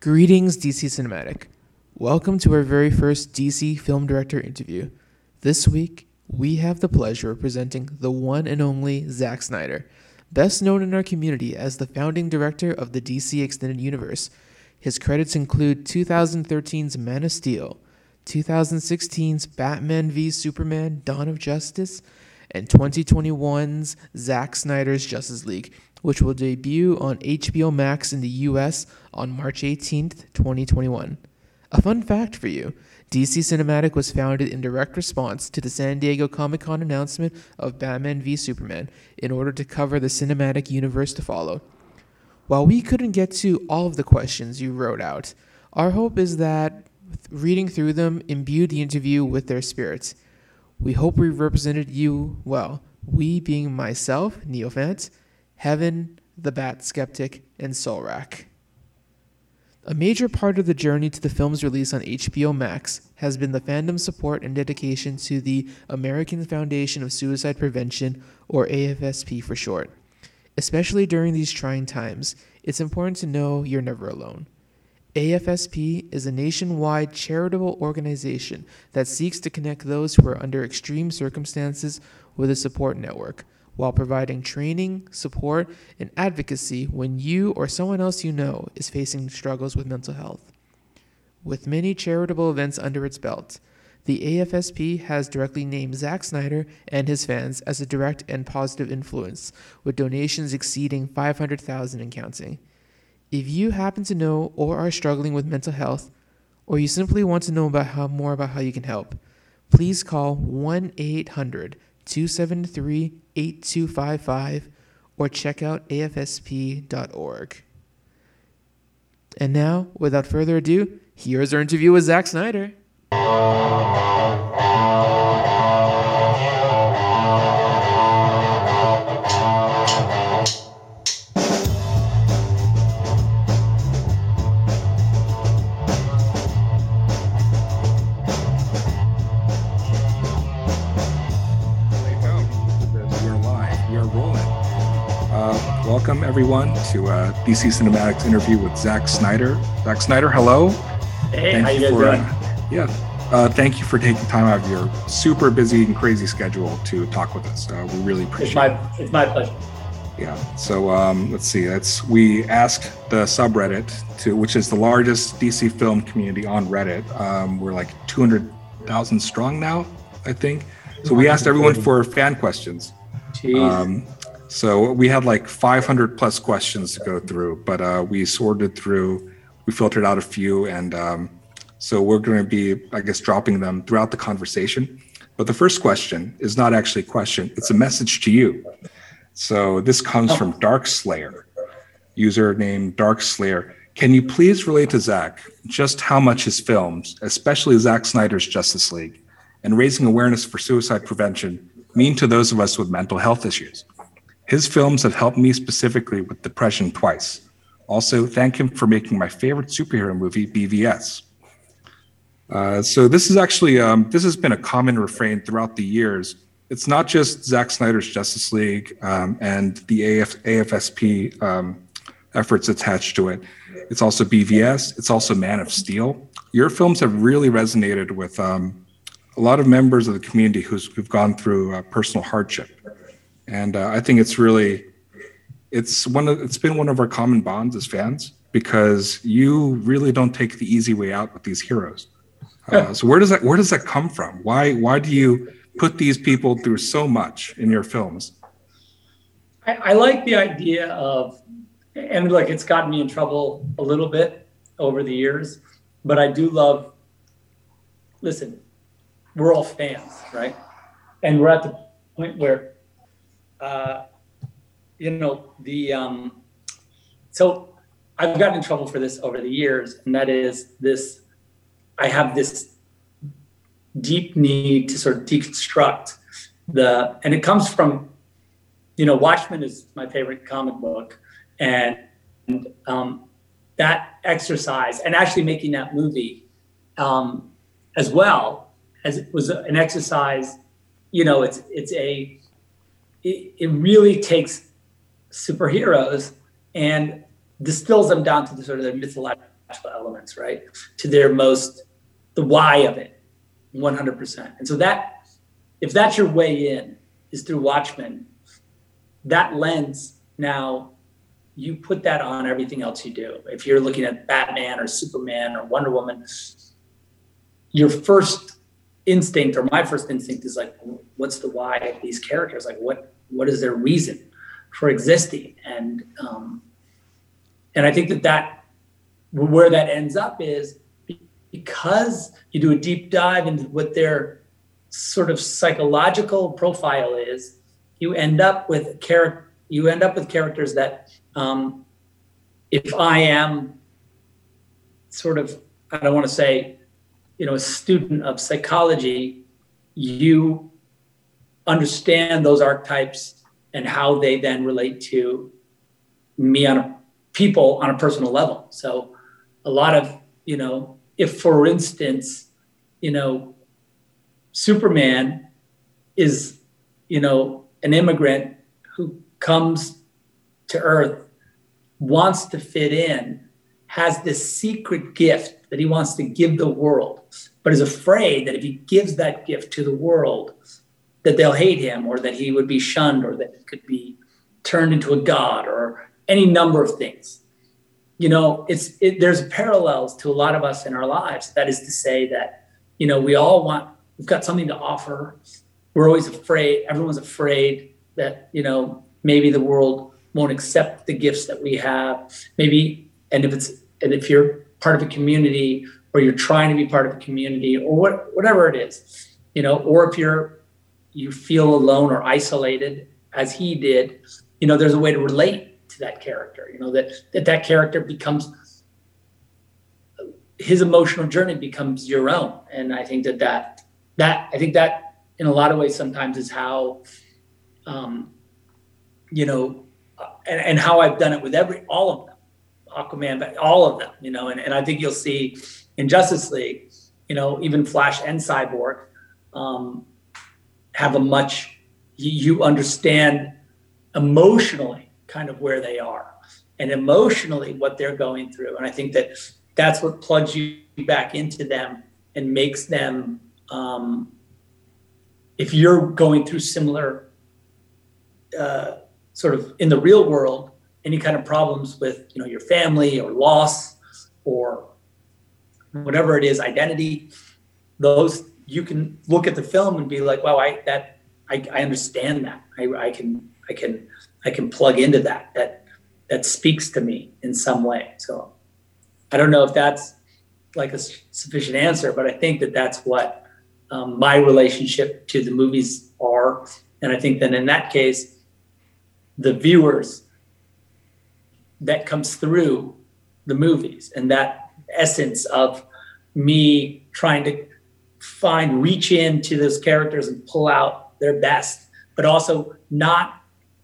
Greetings, DC Cinematic. Welcome to our very first DC film director interview. This week, we have the pleasure of presenting the one and only Zack Snyder, best known in our community as the founding director of the DC Extended Universe. His credits include 2013's Man of Steel, 2016's Batman v Superman: Dawn of Justice, and 2021's Zack Snyder's Justice League, which will debut on HBO Max in the US on March 18th, 2021. A fun fact for you, DC Cinematic was founded in direct response to the San Diego Comic-Con announcement of Batman v Superman in order to cover the cinematic universe to follow. While we couldn't get to all of the questions you wrote out, our hope is that reading through them imbued the interview with their spirits. We hope we represented you well, we being myself, Neophant, Heaven, the Bat Skeptic, and Solrak. A major part of the journey to the film's release on HBO Max has been the fandom support and dedication to the American Foundation of Suicide Prevention, or AFSP for short. Especially during these trying times, it's important to know you're never alone. AFSP is a nationwide charitable organization that seeks to connect those who are under extreme circumstances with a support network, while providing training, support, and advocacy when you or someone else you know is facing struggles with mental health. With many charitable events under its belt, the AFSP has directly named Zack Snyder and his fans as a direct and positive influence, with donations exceeding $500,000 and counting. If you happen to know or are struggling with mental health, or you simply want to know more about how you can help, please call 1-800-273-8255 or check out afsp.org. And now, without further ado, here's our interview with Zack Snyder. Welcome, everyone, to DC Cinematic's interview with Zack Snyder. Zack Snyder, hello. Hey, how you guys doing? Thank you for taking time out of your super busy and crazy schedule to talk with us. We really appreciate it. It's my pleasure. Yeah, so let's see. We asked the subreddit, which is the largest DC film community on Reddit. We're like 200,000 strong now, I think. So we asked everyone for fan questions. Jeez. So we had like 500 plus questions to go through, but we sorted through, we filtered out a few, and so we're going to be, I guess, dropping them throughout the conversation. But the first question is not actually a question, it's a message to you. So this comes from Darkslayer, user named Darkslayer. Can you please relate to Zack just how much his films, especially Zack Snyder's Justice League, and raising awareness for suicide prevention mean to those of us with mental health issues? His films have helped me specifically with depression twice. Also, thank him for making my favorite superhero movie, BVS. So this is actually, this has been a common refrain throughout the years. It's not just Zack Snyder's Justice League and the AFSP efforts attached to it. It's also BVS, it's also Man of Steel. Your films have really resonated with a lot of members of the community who've gone through personal hardship. And I think it's been one of our common bonds as fans, because you really don't take the easy way out with these heroes. So where does that come from? Why do you put these people through so much in your films? I like the idea of, and look, it's gotten me in trouble a little bit over the years, but I do love, listen, we're all fans, right? And we're at the point where so I've gotten in trouble for this over the years, and that is this, I have this deep need to sort of deconstruct and it comes from, Watchmen is my favorite comic book, and that exercise, and actually making that movie as well, as it was an exercise, it really takes superheroes and distills them down to the sort of their elements, right? To their the why of it, 100%. And so that, if that's your way in, is through Watchmen, that lens, now you put that on everything else you do. If you're looking at Batman or Superman or Wonder Woman, your first instinct, or my first instinct, is like, what's the why of these characters? Like, what is their reason for existing? And I think that where that ends up is because you do a deep dive into what their sort of psychological profile is, you end up with characters that, if I am sort of, I don't want to say, a student of psychology, you understand those archetypes and how they then relate to me on a personal level. So a lot of, if for instance, Superman is, an immigrant who comes to Earth, wants to fit in, has this secret gift that he wants to give the world, but is afraid that if he gives that gift to the world, that they'll hate him, or that he would be shunned, or that he could be turned into a god, or any number of things. There's parallels to a lot of us in our lives. That is to say that, we've got something to offer. We're always afraid. Everyone's afraid that, maybe the world won't accept the gifts that we have. Maybe, and if you're part of a community, or you're trying to be part of a community, or whatever it is, or if you feel alone or isolated, as he did, there's a way to relate to that character, that character becomes, his emotional journey becomes your own. And I think that in a lot of ways sometimes is how, and how I've done it with all of them, Aquaman, but all of them, and I think you'll see in Justice League, even Flash and Cyborg, have you understand emotionally kind of where they are, and emotionally what they're going through. And I think that's what plugs you back into them and makes them, if you're going through similar, sort of in the real world, any kind of problems with, your family or loss or whatever it is, identity, those, you can look at the film and be like, wow, I understand that. I can plug into that speaks to me in some way. So I don't know if that's like a sufficient answer, but I think that's what my relationship to the movies are. And I think that in that case, the viewers, that comes through the movies, and that essence of me trying to reach into those characters and pull out their best, but also not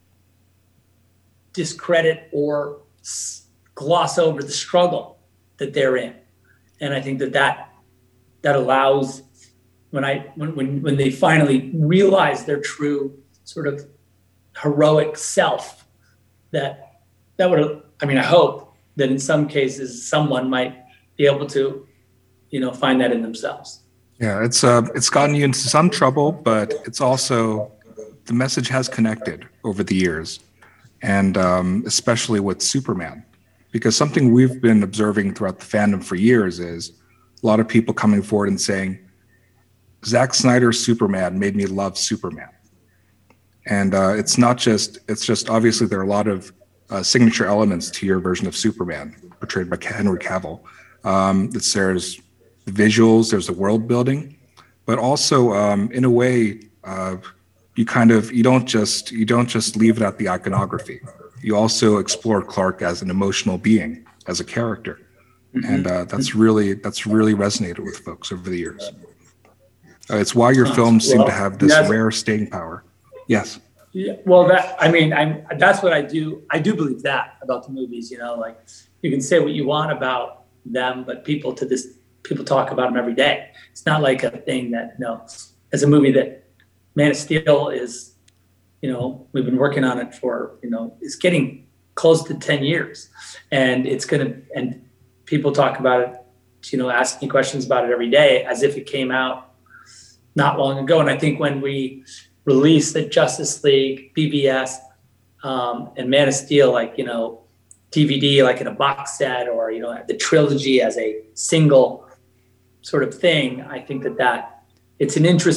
discredit or gloss over the struggle that they're in. And I think that allows, when they finally realize their true sort of heroic self, that would, I hope that in some cases someone might be able to, find that in themselves. Yeah, it's gotten you into some trouble, but it's also, the message has connected over the years, and especially with Superman, because something we've been observing throughout the fandom for years is a lot of people coming forward and saying, Zack Snyder's Superman made me love Superman. And it's just obviously there are a lot of signature elements to your version of Superman, portrayed by Henry Cavill. There's the visuals, there's the world building, but also in a way, you don't just leave it at the iconography. You also explore Clark as an emotional being, as a character, and that's really resonated with folks over the years. It's why your films seem to have this rare staying power. Yes. Yeah, well, that's what I do. I do believe that about the movies. Like, you can say what you want about them, but people talk about them every day. It's not like a thing that, as a movie that Man of Steel is, we've been working on it for, it's getting close to 10 years, and people talk about it, ask me questions about it every day as if it came out not long ago. And I think when we released the Justice League, BVS, and Man of Steel, DVD, like in a box set, or, the trilogy as a single sort of thing, I think that it's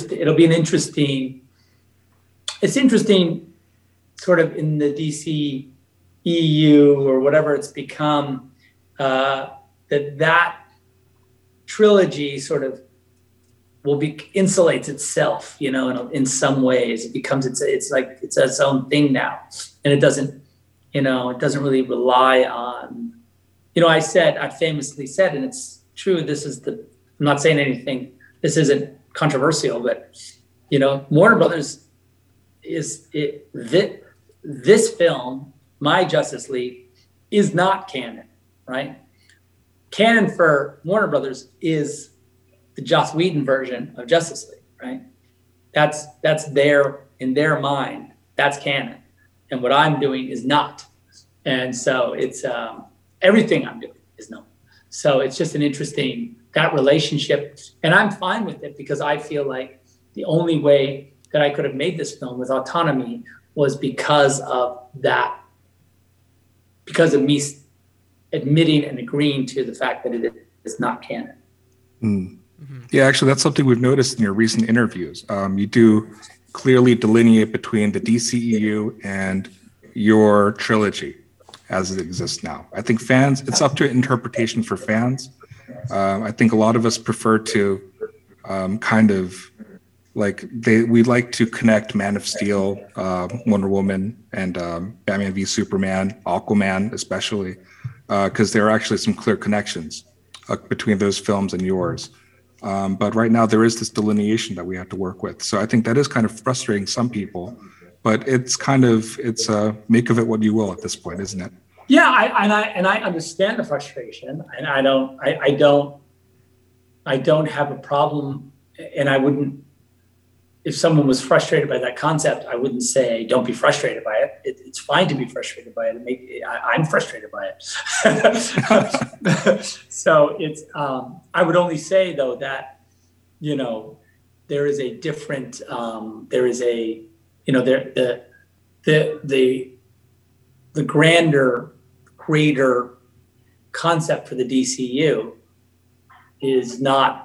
interesting sort of in the DC EU or whatever it's become, that trilogy sort of insulates itself, in some ways. It becomes, it's like it's its own thing now, and it doesn't really rely on, I famously said, and it's true, I'm not saying anything, this isn't controversial, but, Warner Brothers this film, my Justice League, is not canon, right? Canon for Warner Brothers is the Joss Whedon version of Justice League, right? That's in their mind, that's canon. And what I'm doing is not. And so it's everything I'm doing is not. So it's just an interesting, that relationship. And I'm fine with it because I feel like the only way that I could have made this film with autonomy was because of that, because of me admitting and agreeing to the fact that it is not canon. Mm. Mm-hmm. Yeah, actually, that's something we've noticed in your recent interviews. You do clearly delineate between the DCEU and your trilogy as it exists now. I think fans, it's up to interpretation for fans. I think a lot of us prefer to we like to connect Man of Steel, Wonder Woman, and Batman v Superman, Aquaman especially, because there are actually some clear connections between those films and yours. But right now there is this delineation that we have to work with. So I think that is kind of frustrating some people, but it's make of it what you will at this point, isn't it? Yeah, I understand the frustration, and I don't have a problem, and I wouldn't. If someone was frustrated by that concept, I wouldn't say don't be frustrated by it. It's fine to be frustrated by it. I'm frustrated by it. So it's. I would only say though that, there is a different. There is a, the greater concept for the DCU is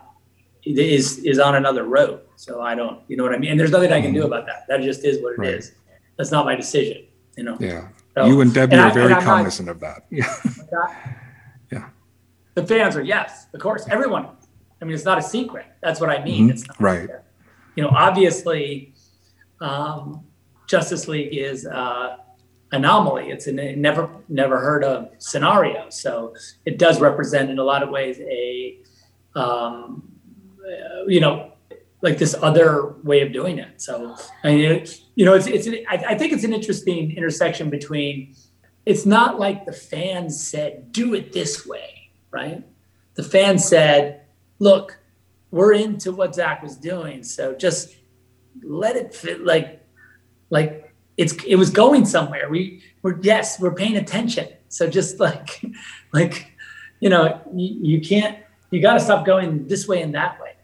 on another road. So I don't, you know what I mean? And there's nothing I can do about that. That just is what it is. That's not my decision, Yeah. So, you and Debbie are very cognizant of that. Yeah. Yeah. The fans are, yes, of course. Everyone. I mean, it's not a secret. That's what I mean. Mm-hmm. It's not right. Obviously, Justice League is anomaly. It's a never heard of scenario. So it does represent in a lot of ways like this other way of doing it. So, I think it's an interesting intersection between, it's not like the fans said, do it this way, right? The fans said, look, we're into what Zack was doing. So just let it fit. It was going somewhere. We're paying attention. So just you got to stop going this way and that way.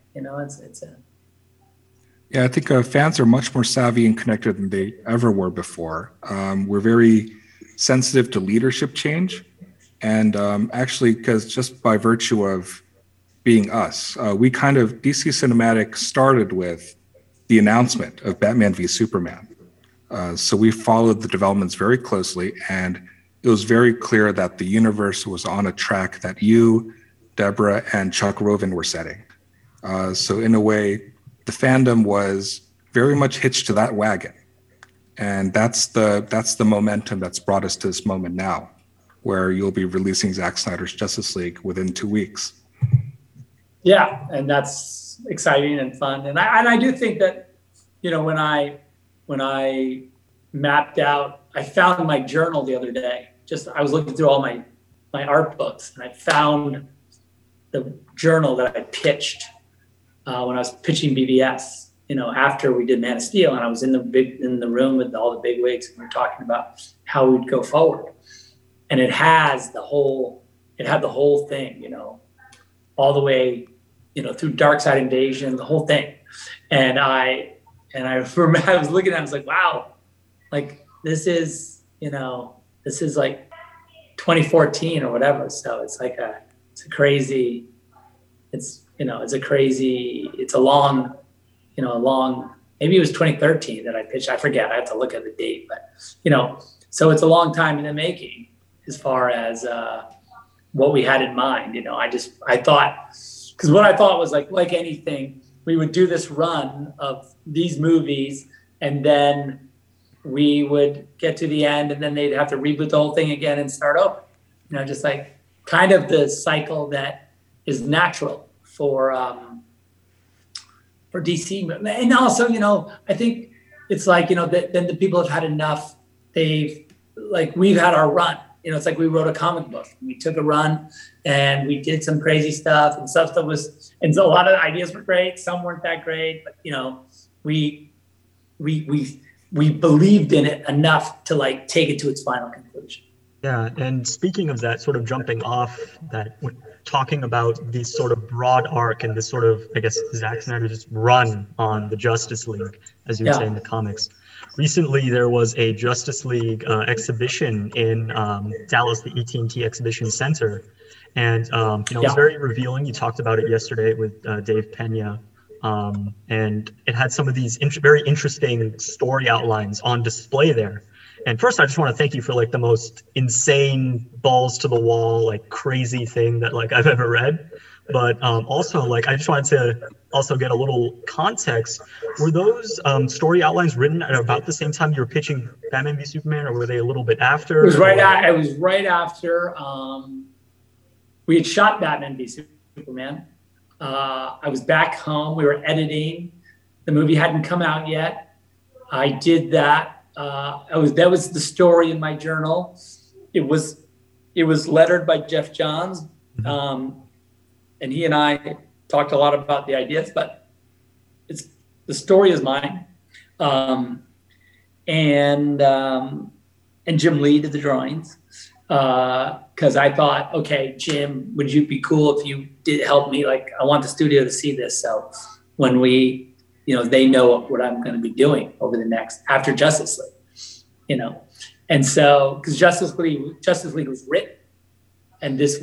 Yeah, I think fans are much more savvy and connected than they ever were before. We're very sensitive to leadership change. And actually, because just by virtue of being us, DC Cinematic started with the announcement of Batman v Superman. So we followed the developments very closely, and it was very clear that the universe was on a track that you, Deborah, and Chuck Roven were setting. So in a way, the fandom was very much hitched to that wagon. And that's the momentum that's brought us to this moment now, where you'll be releasing Zack Snyder's Justice League within 2 weeks. Yeah, and that's exciting and fun. And I do think that, when I mapped out, I found my journal the other day. I was looking through all my art books, and I found the journal that I pitched when I was pitching BVS, after we did Man of Steel, and I was in the room with all the big wigs, and we were talking about how we'd go forward. And it has the whole it had the whole thing, all the way, through Darkside Invasion, the whole thing. And I remember I was looking at it, I was like, wow, like this is like 2014 or whatever. So it's like it's a long, maybe it was 2013 that I pitched. I forget. I have to look at the date, but so it's a long time in the making as far as what we had in mind. I thought, because what I thought was like anything, we would do this run of these movies, and then we would get to the end, and then they'd have to reboot the whole thing again and start over. Just like kind of the cycle that is natural for DC. And also, I think it's like, then the people have had enough. We've had our run. It's like we wrote a comic book. We took a run and we did some crazy stuff and stuff that was, and so a lot of the ideas were great. Some weren't that great, but we believed in it enough to like take it to its final conclusion. Yeah, and speaking of that, sort of jumping off that, talking about this sort of broad arc and this sort of, I guess, Zack Snyder's run on the Justice League, as you would say in the comics. Recently, there was a Justice League exhibition in Dallas, the AT&T Exhibition Center, and it was very revealing. You talked about it yesterday with Dave Pena, and it had some of these very interesting story outlines on display there. And first, I just want to thank you for like the most insane, balls to the wall, like crazy thing that like I've ever read. But also, like, I just wanted to also get a little context. Were those story outlines written at about the same time you were pitching Batman v Superman, or were they a little bit after? It was right after we had shot Batman v Superman. I was back home. We were editing. The movie hadn't come out yet. I did that. That was the story in my journal. It was lettered by Jeff Johns. And he and I talked a lot about the ideas, but the story is mine. And Jim Lee did the drawings. Cause I thought, okay, Jim, would you be cool if you did help me? Like, I want the studio to see this. So when we, they know what I'm going to be doing over the after Justice League, and so, cause Justice League was written, and this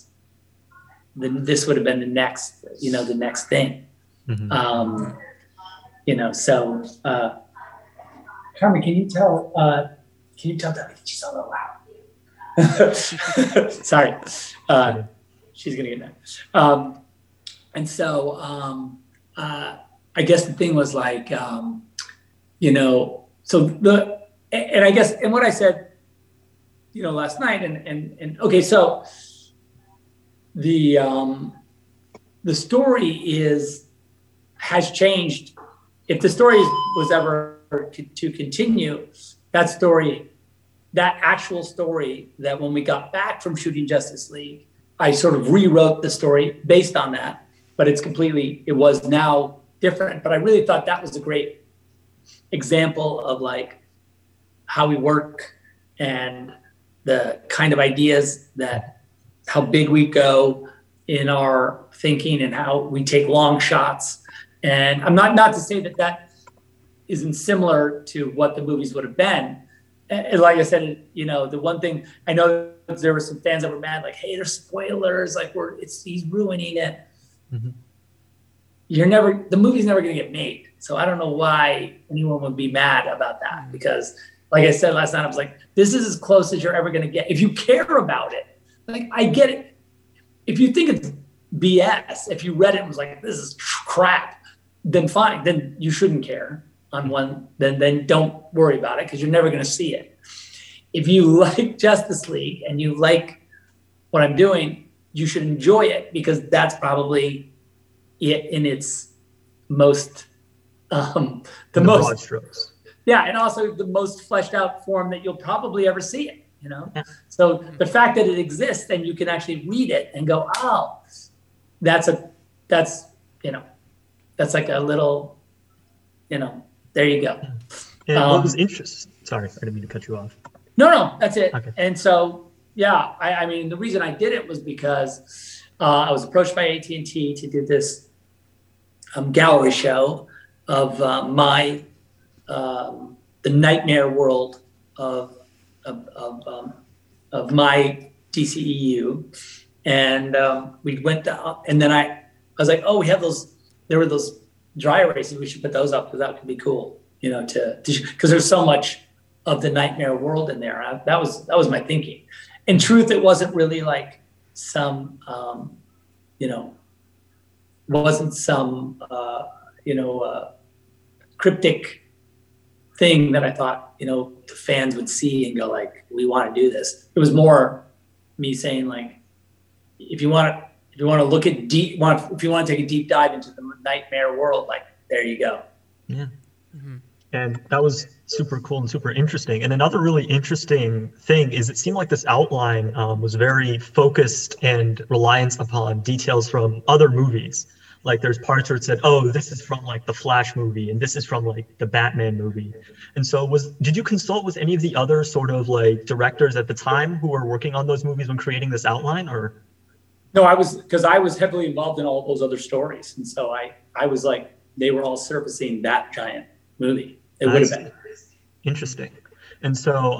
would have been the next thing. Mm-hmm. So, Carmen, can you tell Debbie that she's a little loud? Sorry. She's going to get that. And so, I guess the thing was like, and I guess, and what I said, last night and okay, so the story has changed. If the story was ever to continue, that actual story that when we got back from shooting Justice League, I sort of rewrote the story based on that, but it was now different. But I really thought that was a great example of like how we work and the kind of ideas how big we go in our thinking and how we take long shots. And I'm not to say that isn't similar to what the movies would have been. And like I said, the one thing I know, there were some fans that were mad, like, hey, there's spoilers, like he's ruining it. Mm-hmm. The movie's never going to get made. So I don't know why anyone would be mad about that, because like I said last night, I was like, this is as close as you're ever going to get. If you care about it, like, I get it. If you think it's BS, if you read it and was like, this is crap, then fine. Then you shouldn't care on one. Then don't worry about it, because you're never going to see it. If you like Justice League and you like what I'm doing, you should enjoy it, because that's probably it in its most, the most broad strokes. Yeah, and also the most fleshed out form that you'll probably ever see it. Yeah. So the fact that it exists and you can actually read it and go, oh, that's like a little, there you go. And what was interesting? Sorry, I didn't mean to cut you off. No, that's it. Okay. And so Yeah, I mean, the reason I did it was because I was approached by AT&T to do this gallery show of the nightmare world of my DCEU, and we went down, and then I was like, oh, we have those. There were those dry erases. We should put those up because that could be cool, you know, because there's so much of the nightmare world in there. That was my thinking. In truth, it wasn't really like some, wasn't some, cryptic thing that I thought, the fans would see and go like, we want to do this. It was more me saying like, if you want to look at if you want to take a deep dive into the nightmare world, like there you go. Yeah. Mm-hmm. And that was super cool and super interesting. And another really interesting thing is it seemed like this outline was very focused and reliant upon details from other movies. Like there's parts where it said, oh, this is from like the Flash movie and this is from like the Batman movie. And so did you consult with any of the other sort of like directors at the time who were working on those movies when creating this outline, or? No, I was heavily involved in all those other stories. And so I was like, they were all surfacing that giant movie. It would have been. Interesting. And so,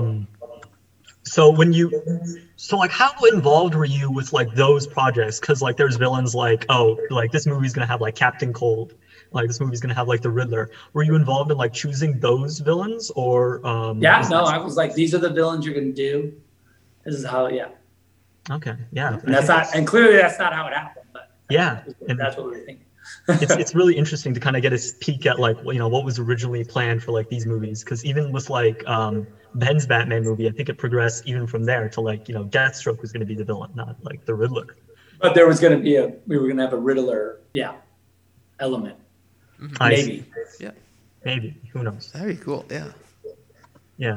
like how involved were you with like those projects? Because like there's villains like, oh, like this movie's gonna have like Captain Cold, like this movie's gonna have like the Riddler. Were you involved in like choosing those villains, or? I was like, these are the villains you're gonna do. This is how, yeah. Okay, yeah. And clearly that's not how it happened, but yeah, that's what we were thinking. it's really interesting to kind of get a peek at like, what was originally planned for like these movies, because even with like Ben's Batman movie, I think it progressed even from there to like, Deathstroke was going to be the villain, not like the Riddler. But there was going to be we were going to have a Riddler, element. Maybe. Yeah. Maybe. Who knows? That'd be cool. Yeah. Yeah.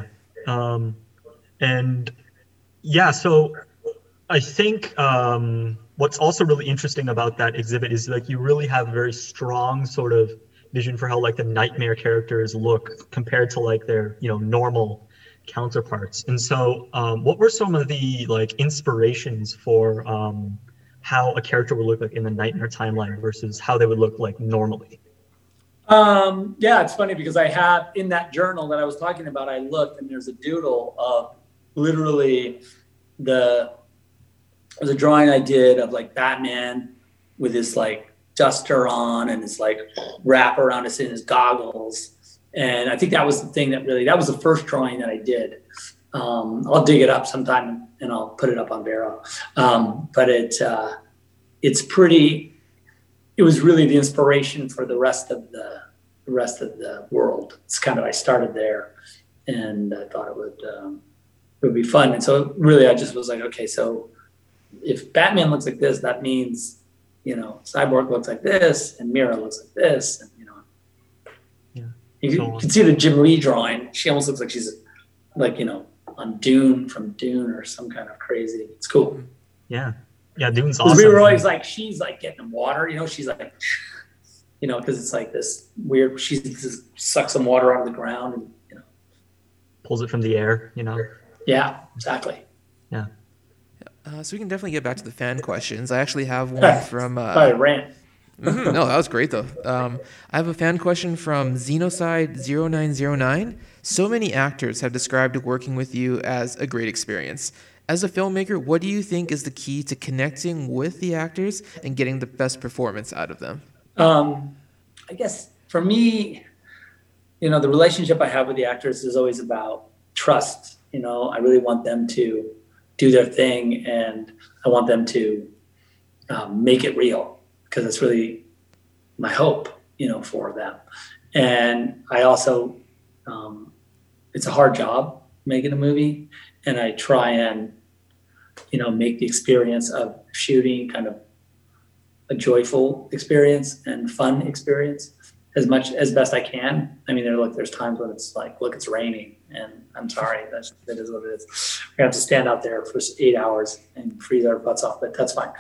And yeah, so I think what's also really interesting about that exhibit is like you really have a very strong sort of vision for how like the nightmare characters look compared to like their normal counterparts. And so what were some of the like inspirations for how a character would look like in the nightmare timeline versus how they would look like normally? It's funny because I have in that journal that I was talking about, I looked and there's a doodle of literally there's a drawing I did of like Batman with his like duster on and his like wrap around his goggles. And I think that was the thing that was the first drawing that I did. I'll dig it up sometime and I'll put it up on Vero. But it was really the inspiration for the rest of the world. It's kind of, I started there and I thought it would be fun. And so really I just was like, okay, so if Batman looks like this, that means, Cyborg looks like this and Mira looks like this. And, you can see the Jim Lee drawing. She almost looks like she's like, on Dune from Dune or some kind of crazy. It's cool. Yeah. Yeah. Dune's awesome. We were always like, she's like getting in water, she's like, because it's like this weird, she just sucks some water out of the ground and, pulls it from the air, Yeah, exactly. Yeah. So we can definitely get back to the fan questions. I actually have one from... Sorry, rant. No, that was great, though. I have a fan question from Xenocide0909. So many actors have described working with you as a great experience. As a filmmaker, what do you think is the key to connecting with the actors and getting the best performance out of them? I guess for me, the relationship I have with the actors is always about trust. I really want them to do their thing and I want them to make it real because it's really my hope, for them. And I also, it's a hard job making a movie and I try and, make the experience of shooting kind of a joyful experience and fun experience as best I can. I mean, there's times when it's like, look, it's raining and I'm sorry, that is what it is. We have to stand out there for 8 hours and freeze our butts off, but that's fine.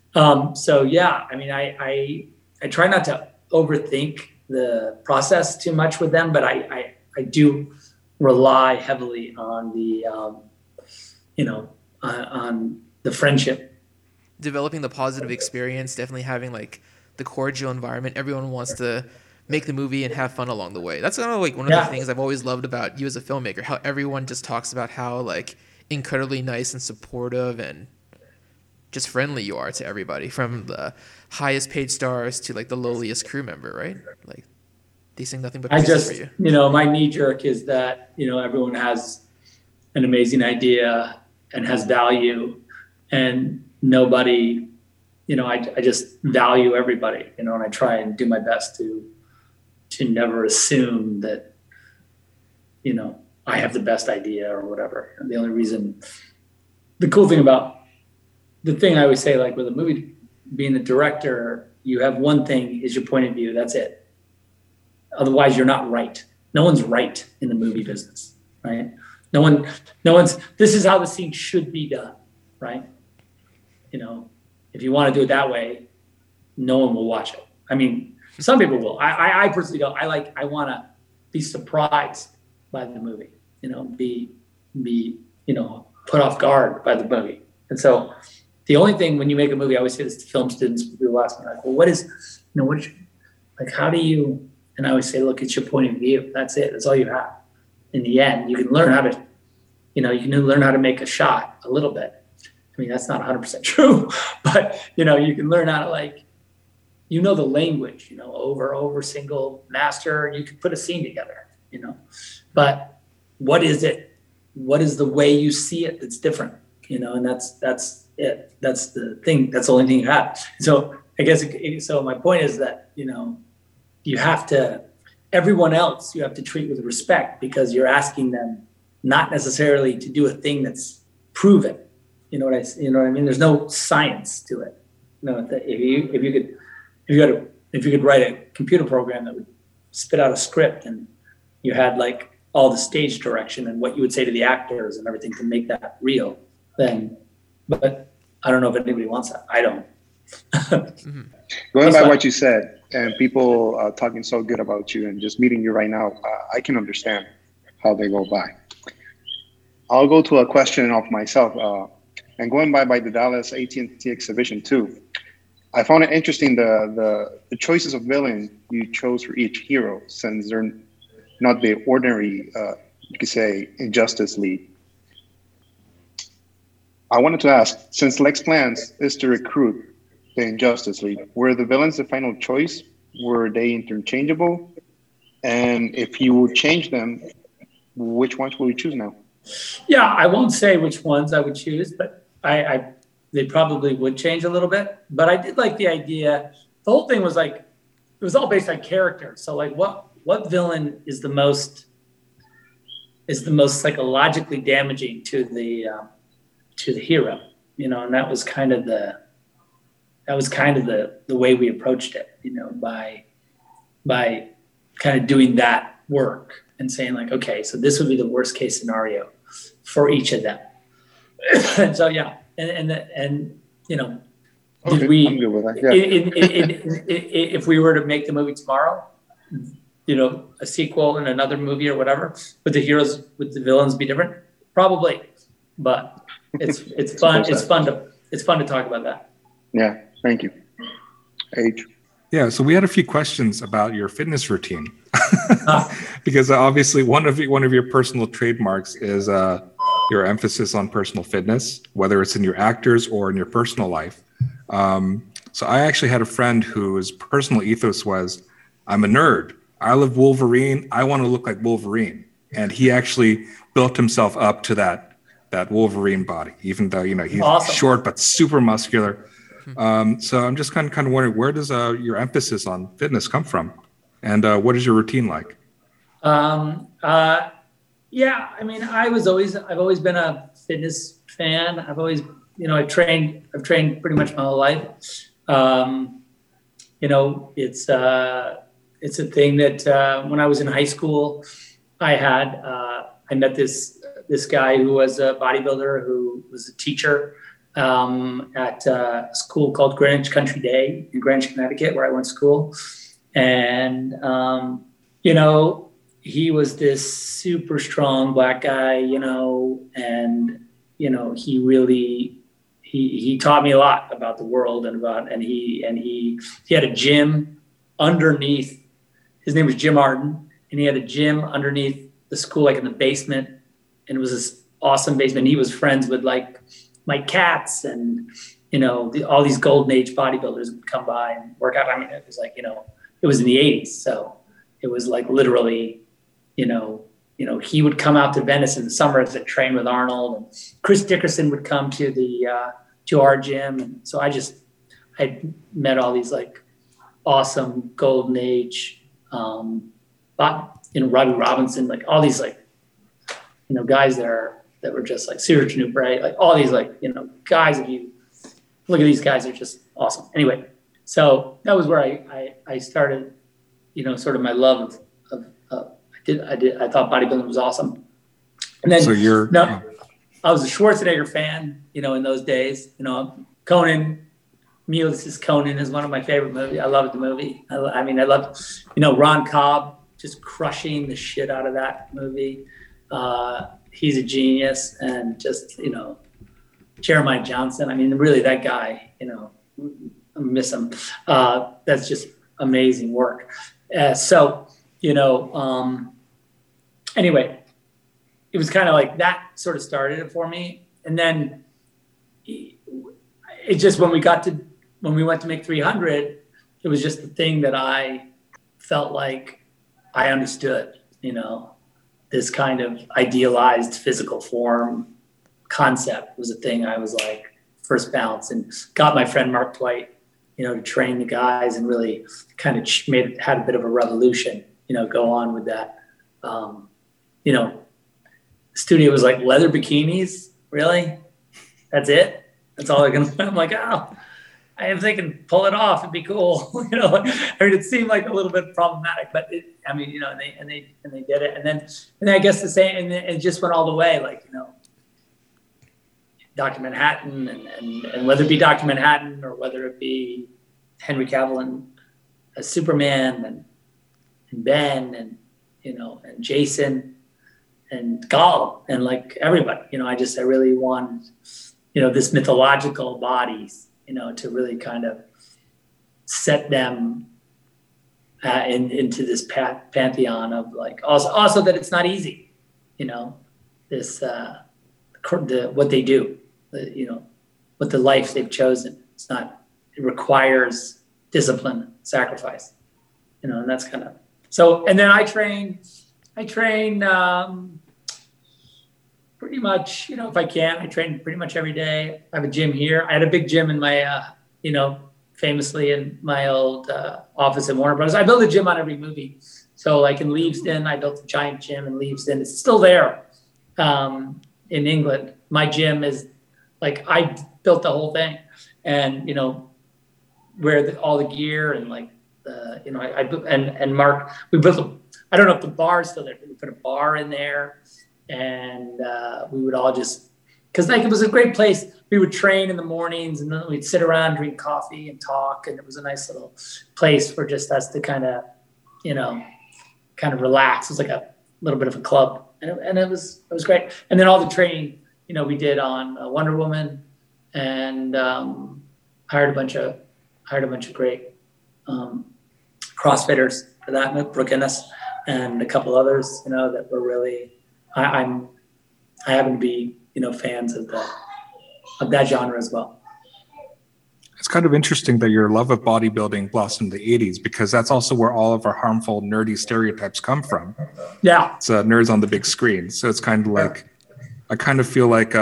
I try not to overthink the process too much with them, but I do rely heavily on the, on the friendship. Developing the positive experience, definitely having like the cordial environment. Everyone wants to make the movie and have fun along the way. That's kind of like one of the things I've always loved about you as a filmmaker, how everyone just talks about how like incredibly nice and supportive and just friendly you are to everybody, from the highest paid stars to like the lowliest crew member, right? Like they sing nothing but praises for you. My knee jerk is that, everyone has an amazing idea and has value, and nobody, I just value everybody, and I try and do my best to never assume that, I have the best idea or whatever. And the cool thing about the thing I always say, like with a movie, being a director, you have one thing is your point of view. That's it. Otherwise, you're not right. No one's right in the movie business, right? No one's, this is how the scene should be done, right? If you want to do it that way, no one will watch it. I mean, some people will. I personally don't. I want to be surprised by the movie, be put off guard by the movie. And so the only thing when you make a movie, I always say this to film students, people ask me like, well, how do you, and I always say, look, it's your point of view. That's it. That's all you have. In the end, you can learn how to, you can learn how to make a shot a little bit. I mean, that's not 100% true, but, you can learn how to the language, over, single, master, you can put a scene together, but what is it? What is the way you see it that's different, and that's it. That's the thing. That's the only thing you have. So I guess, so my point is that, you have to, everyone else you have to treat with respect, because you're asking them not necessarily to do a thing that's proven. You know what I mean? There's no science to it. If you could write a computer program that would spit out a script, and you had like all the stage direction and what you would say to the actors and everything to make that real, then, but I don't know if anybody wants that. I don't. Mm-hmm. Going by what you said, and people talking so good about you and just meeting you right now, I can understand how they go by. I'll go to a question of myself. And going by the Dallas AT&T exhibition too, I found it interesting the choices of villain you chose for each hero, since they're not the ordinary, you could say, Injustice League. I wanted to ask, since Lex plans is to recruit the Injustice League, were the villains the final choice? Were they interchangeable? And if you would change them, which ones will you choose now? Yeah, I won't say which ones I would choose, but they probably would change a little bit. But I did like the idea. The whole thing was like, it was all based on character. So like, what villain is the most psychologically damaging to the hero, and that was kind of the way we approached it, by kind of doing that work and saying like, okay, so this would be the worst case scenario for each of them. And so, yeah. And Okay, did we, I'm good with that. Yeah. if we were to make the movie tomorrow, a sequel and another movie or whatever, would the villains be different? Probably, but it's fun. It's fun to talk about that. Yeah. Thank you. H. Yeah, so we had a few questions about your fitness routine, because obviously one of your personal trademarks is your emphasis on personal fitness, whether it's in your actors or in your personal life. So I actually had a friend whose personal ethos was, I'm a nerd. I love Wolverine. I want to look like Wolverine. And he actually built himself up to that Wolverine body, even though, he's awesome. Short but super muscular. So I'm just kind of wondering, where does your emphasis on fitness come from? And what is your routine like? Yeah, I mean, I've always been a fitness fan. I've always, I've trained pretty much my whole life. It's a thing that when I was in high school, I met this guy who was a bodybuilder who was a teacher at a school called Greenwich Country Day in Greenwich, Connecticut, where I went to school. And, he was this super strong black guy, and, he really, he taught me a lot about the world and he had a gym underneath. His name was Jim Arden, and he had a gym underneath the school, like in the basement, and it was this awesome basement. He was friends with like Mike Katz and all these golden age bodybuilders would come by and work out. I mean, it was like it was in the 80s, so it was like literally, he would come out to Venice in the summer to train with Arnold, and Chris Dickerson would come to our gym, and so I met all these like awesome golden age, Robbie Robinson, like all these like, guys that were just like Serge Nubret, like all these like, guys, if you look at these guys, are just awesome. Anyway, so that was where I started, sort of my love of I thought bodybuilding was awesome. And then I was a Schwarzenegger fan, in those days, Conan, Ulysses Conan is one of my favorite movies. I loved the movie. I loved, Ron Cobb just crushing the shit out of that movie. He's a genius, and just, Jeremiah Johnson. I mean, really that guy, I miss him. That's just amazing work. Anyway, it was kind of like that sort of started it for me. And then it just, when we went to make 300, it was just the thing that I felt like I understood, this kind of idealized physical form concept was a thing I was like first bounced, and got my friend Mark Dwight, to train the guys, and really kind of had a bit of a revolution, go on with that. The studio was like leather bikinis. Really? That's it? That's all they're going to, I'm like, oh, if they can pull it off, it'd be cool. It seemed like a little bit problematic, but and they did it. And then I guess the same, and it just went all the way, like, Dr. Manhattan and whether it be Dr. Manhattan or whether it be Henry Cavill and Superman and Ben and Jason and Gal and like everybody, I really wanted, this mythological bodies, to really kind of set them into this pantheon of like, also that it's not easy, this, what they do, what the life they've chosen. It requires discipline, sacrifice, and that's kind of, so, and then I train pretty much, if I can, I train pretty much every day. I have a gym here. I had a big gym in my, famously in my old office at Warner Brothers. I built a gym on every movie. So like in Leavesden, I built a giant gym in Leavesden. It's still there in England. My gym is like, I built the whole thing, and, where all the gear and like, and Mark, we built I don't know if the bar is still there, but we put a bar in there, and we would all just, because like it was a great place. We would train in the mornings, and then we'd sit around, drink coffee, and talk, and it was a nice little place for just us to kind of relax. It was like a little bit of a club, and it was great. And then all the training, we did on Wonder Woman, and hired a bunch of great CrossFitters for that, Brooke Ennis and a couple others, that were really, I happen to be, fans of that genre as well. It's kind of interesting that your love of bodybuilding blossomed in the 80s, because that's also where all of our harmful, nerdy stereotypes come from. Yeah. It's nerds on the big screen. So it's kind of like, I kind of feel like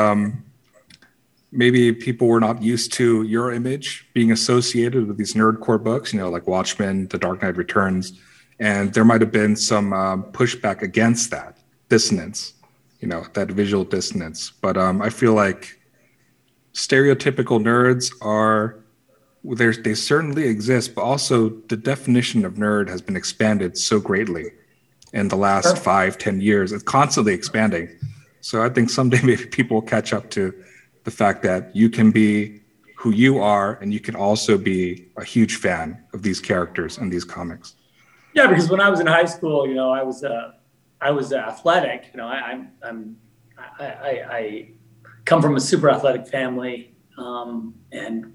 maybe people were not used to your image being associated with these nerdcore books, like Watchmen, The Dark Knight Returns. And there might have been some pushback against that dissonance, that visual dissonance. But I feel like stereotypical nerds they certainly exist, but also the definition of nerd has been expanded so greatly in the last 5-10 years. It's constantly expanding. So I think someday maybe people will catch up to the fact that you can be who you are, and you can also be a huge fan of these characters and these comics. Yeah, because when I was in high school, I was athletic. come from a super athletic family, and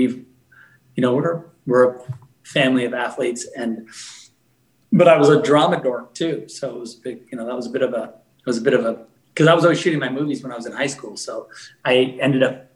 we're a family of athletes, but I was a drama dork too, so it was big. That was a bit of a because I was always shooting my movies when I was in high school, so I ended up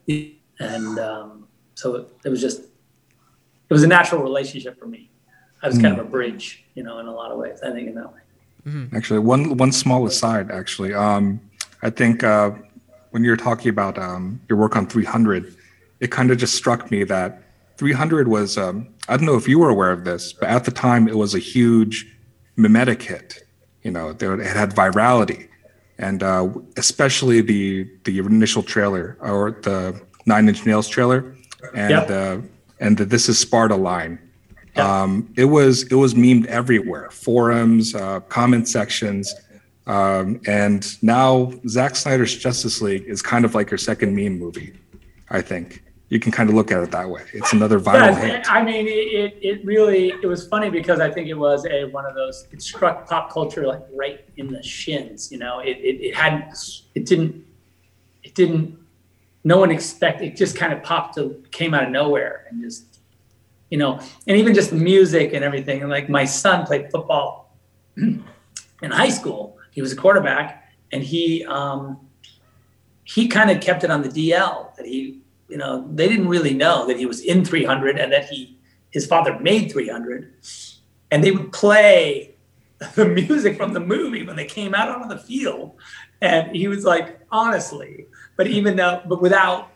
so it was a natural relationship for me. I was kind of a bridge, in a lot of ways. I think in that way. Mm-hmm. Actually, one small aside. Actually, I think when you're talking about your work on 300, it kind of just struck me that 300 was I don't know if you were aware of this, but at the time it was a huge mimetic hit. It had virality, and especially the initial trailer or the 9 Inch Nails trailer, and the This Is Sparta line. It was memed everywhere, forums, comment sections, and now Zack Snyder's Justice League is kind of like your second meme movie. I think you can kind of look at it that way. It's another viral hit. I mean, it was funny because I think it was one of those. It struck pop culture like right in the shins. It didn't. No one expected. It just kind of came out of nowhere, and just and even just the music and everything. And like my son played football in high school. He was a quarterback, and he kind of kept it on the DL that he. They didn't really know that he was in 300 and that his father made 300, and they would play the music from the movie when they came out onto the field, and he was like, honestly, but without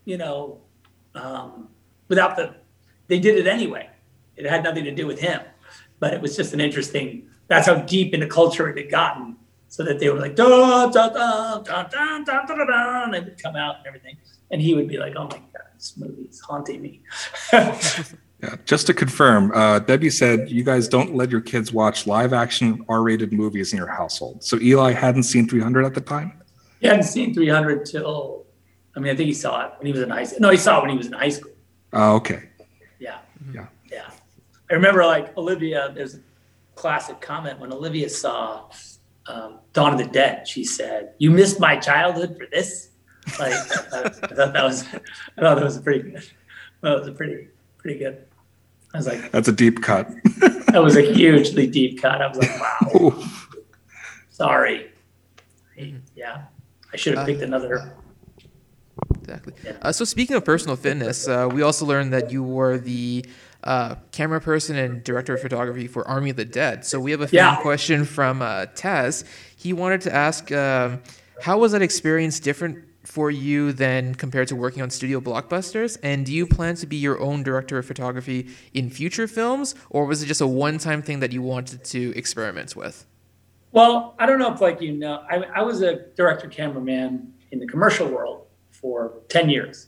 they did it anyway. It had nothing to do with him, but it was just that's how deep into culture it had gotten, so that they were like, da, da, da, da, da, da, da, da, and they would come out and everything. And he would be like, oh my God, this movie is haunting me. Yeah, just to confirm, Debbie said you guys don't let your kids watch live action R-rated movies in your household. So Eli hadn't seen 300 at the time? He hadn't seen 300 till, I think he saw it when he was in high school. No, he saw it when he was in high school. Oh, okay. Yeah. Yeah. Yeah. I remember like Olivia, there's a classic comment when Olivia saw Dawn of the Dead. She said, "You missed my childhood for this?" Like I thought that was pretty good. That was a pretty good. I was like, that's a deep cut. That was a hugely deep cut. I was like, wow. Sorry. Yeah, I should have picked another. Exactly. Yeah. So speaking of personal fitness, we also learned that you were the camera person and director of photography for Army of the Dead. So we have a fan question from Taz. He wanted to ask, how was that experience different for you than compared to working on studio blockbusters? And do you plan to be your own director of photography in future films, or was it just a one-time thing that you wanted to experiment with? Well, I don't know if I was a director cameraman in the commercial world for 10 years.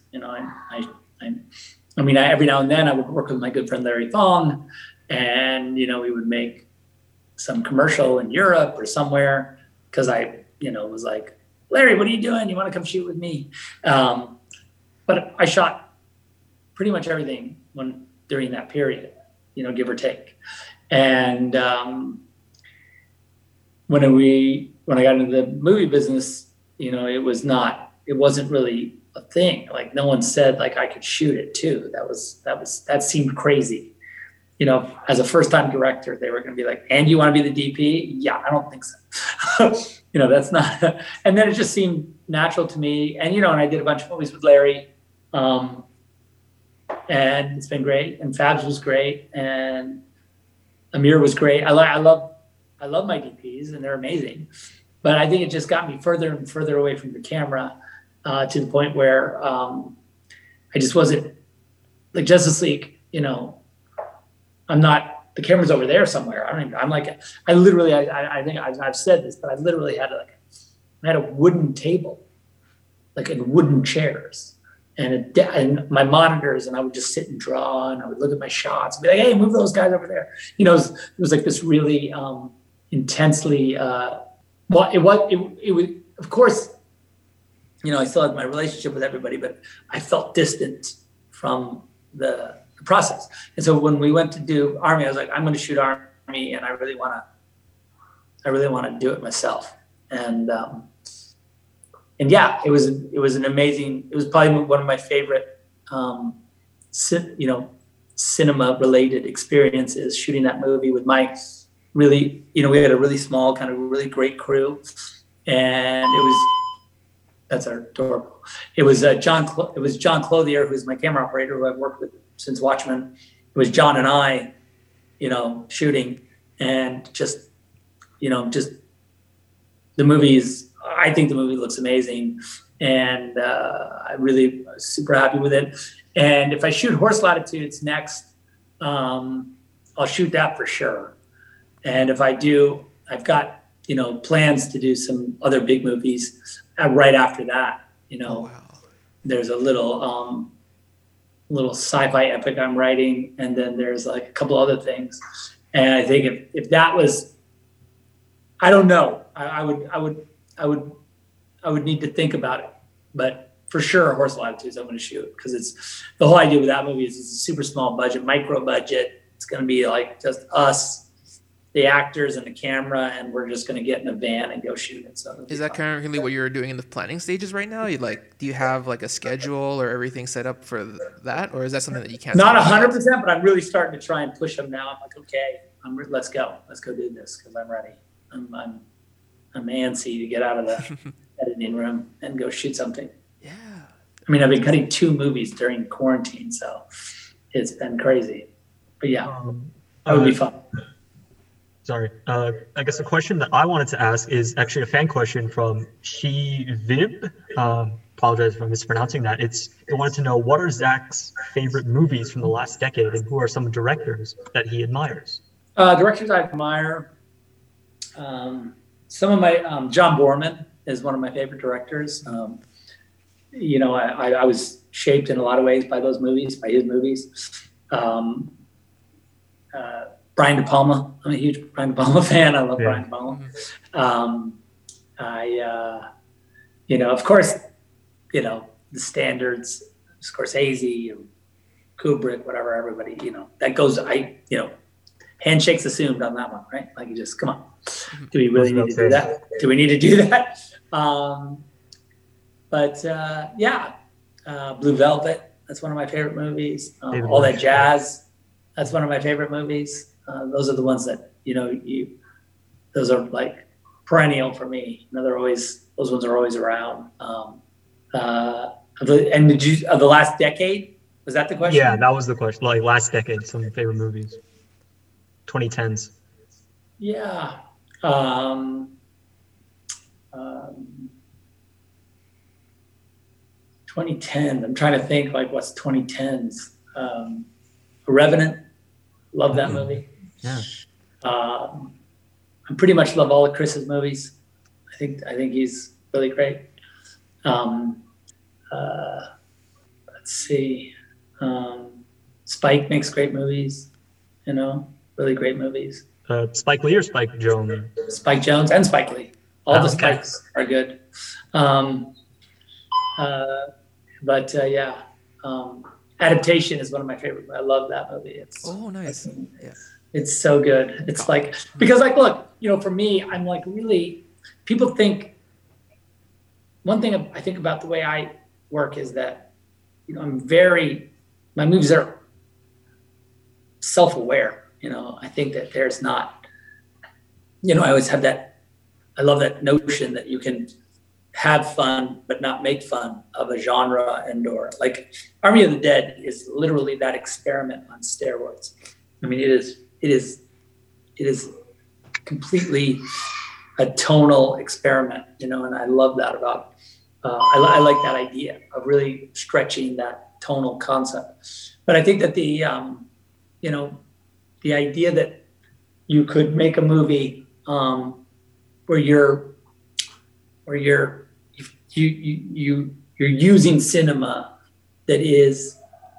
Every now and then I would work with my good friend Larry Fong, and we would make some commercial in Europe or somewhere because I was like, Larry, what are you doing? You want to come shoot with me? But I shot pretty much everything during that period, give or take. And when I got into the movie business, it wasn't really a thing. Like no one said like I could shoot it too. That seemed crazy. As a first-time director, they were going to be like, and you want to be the DP? Yeah, I don't think so. That's not, and then it just seemed natural to me. And, and I did a bunch of movies with Larry, and it's been great. And Fabs was great. And Amir was great. I love my DPs and they're amazing, but I think it just got me further and further away from the camera, to the point where, I just wasn't like Justice League, the camera's over there somewhere. I think I've said this, but I literally had a wooden table, like in wooden chairs and my monitors, and I would just sit and draw, and I would look at my shots and be like, hey, move those guys over there. It was like this really intensely, it was, of course, I still had my relationship with everybody, but I felt distant from the process. And so when we went to do Army, I was like, I'm going to shoot Army, and I really want to do it myself. And yeah, it was an amazing. It was probably one of my favorite, cinema related experiences, shooting that movie with my really, we had a really small, kind of really great crew, and that's our door. It was John Clothier, who's my camera operator, who I've worked with since Watchmen. It was John and I, shooting, and just the movies. I think the movie looks amazing, and I really super happy with it. And if I shoot Horse Latitudes next, I'll shoot that for sure. And if I do, I've got plans to do some other big movies right after that. Wow. There's a little sci-fi epic I'm writing, and then there's like a couple other things. And I think if that was, I don't know, I would need to think about it, but for sure, Horse Latitudes I'm going to shoot, because it's the whole idea with that movie is it's a super small budget, micro budget. It's going to be like just us, the actors and the camera, and we're just going to get in a van and go shoot it. So is that currently what you're doing in the planning stages right now? Do you have like a schedule or everything set up for that, or is that something that you can't? Not 100%, but I'm really starting to try and push them now. I'm like, okay, let's go do this, because I'm ready. I'm antsy to get out of the editing room and go shoot something. Yeah. I mean, I've been cutting 2 movies during quarantine, so it's been crazy. But yeah, that would be fun. Sorry. I guess the question that I wanted to ask is actually a fan question from Shivib. Apologize if I'm mispronouncing that. They wanted to know, what are Zach's favorite movies from the last decade, and who are some directors that he admires? Directors I admire. Some of my John Borman is one of my favorite directors. I was shaped in a lot of ways by his movies. Brian De Palma. I'm a huge Brian De Palma fan. I love Brian De Palma. Of course, the standards, Scorsese, Kubrick, whatever, everybody, that goes, handshakes assumed on that one, right? Like, you just, come on. Do we really need to do that? Do we need to do that? Blue Velvet, that's one of my favorite movies. All That Jazz, that's one of my favorite movies. Those are the ones that, those are like perennial for me. Those ones are always around. Of the last decade? Was that the question? Yeah, that was the question. Like, last decade, some favorite movies. 2010s. Yeah. 2010. I'm trying to think, like, what's 2010s? Revenant. Love that movie. Yeah. I pretty much love all of Chris's movies. I think he's really great. Let's see. Spike makes great movies. Really great movies. Spike Lee or Spike Jonze? Spike Jonze and Spike Lee. All the Spikes are good. Adaptation is one of my favorite. I love that movie. It's nice. It's so good. It's like, because, like, look, for me, I'm like, really, people think, one thing I think about the way I work is that, my movies are self-aware. I think that there's not, I always have that, I love that notion that you can have fun but not make fun of a genre, or like Army of the Dead is literally that experiment on steroids. I mean, it is completely a tonal experiment, and I love that about, I like that idea of really stretching that tonal concept. But I think that the idea that you could make a movie where you're using cinema that is,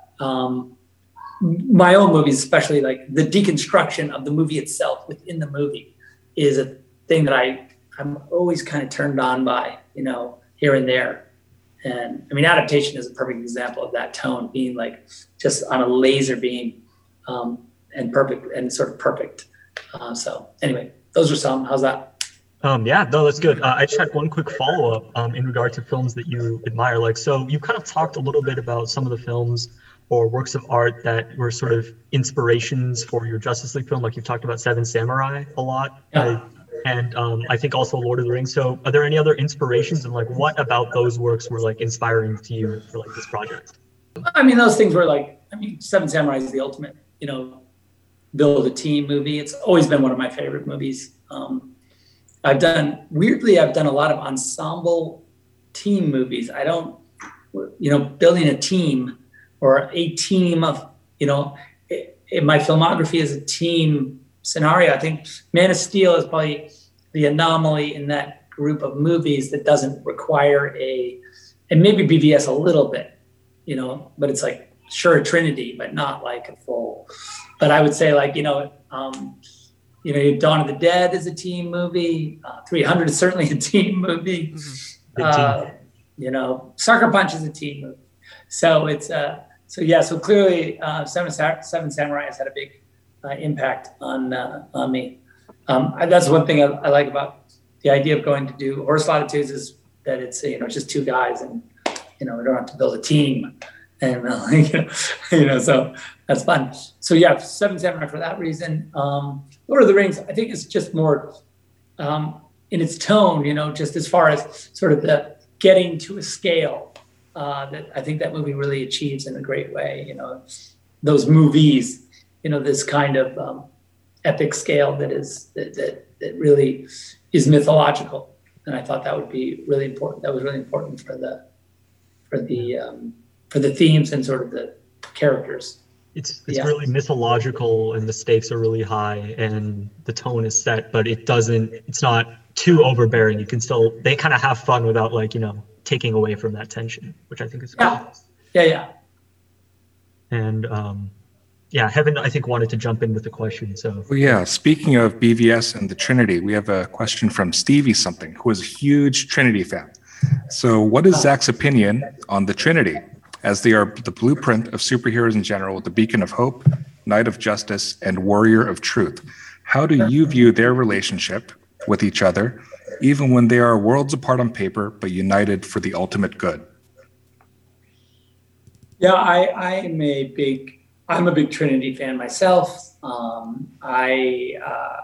my own movies, especially, like the deconstruction of the movie itself within the movie, is a thing that I'm always kind of turned on by, here and there. And I mean, adaptation is a perfect example of that tone being like just on a laser beam, and perfect, and sort of perfect. So anyway, those are some. How's that? Yeah, no, that's good. I just had one quick follow-up in regard to films that you admire. Like, so you kind of talked a little bit about some of the films or works of art that were sort of inspirations for your Justice League film. Like you've talked about Seven Samurai a lot, and I think also Lord of the Rings. So are there any other inspirations, and like what about those works were like inspiring to you for like this project? I mean, those things were like, I mean, Seven Samurai is the ultimate, build a team movie. It's always been one of my favorite movies. I've done a lot of ensemble team movies. I don't, building a team or a team of, in my filmography is a team scenario. I think Man of Steel is probably the anomaly in that group of movies that doesn't require and maybe BVS a little bit, but it's like, sure, a trinity, but not like a full. But I would say like, Dawn of the Dead is a team movie. 300 is certainly a team movie. Mm-hmm. Sucker Punch is a team movie. So it's so clearly Seven Samurai has had a big impact on me. That's one thing I like about the idea of going to do Horse Latitudes is that it's just two guys and we don't have to build a team. And so that's fun. So yeah, Seven Samurai for that reason. Lord of the Rings, I think it's just more in its tone, just as far as sort of the getting to a scale that I think that movie really achieves in a great way. Those movies, this kind of epic scale that really is mythological, and I thought that would be really important. That was really important for the themes and sort of the characters. It's really mythological and the stakes are really high and the tone is set, but it's not too overbearing. They kind of have fun without taking away from that tension, which I think is cool. Yeah. And Heaven, I think, wanted to jump in with a question. So speaking of BVS and the Trinity, we have a question from Stevie something, who is a huge Trinity fan. So what is Zach's opinion on the Trinity, as they are the blueprint of superheroes in general, the beacon of hope, knight of justice, and warrior of truth? How do you view their relationship with each other, even when they are worlds apart on paper, but united for the ultimate good? Yeah, I'm a big Trinity fan myself. I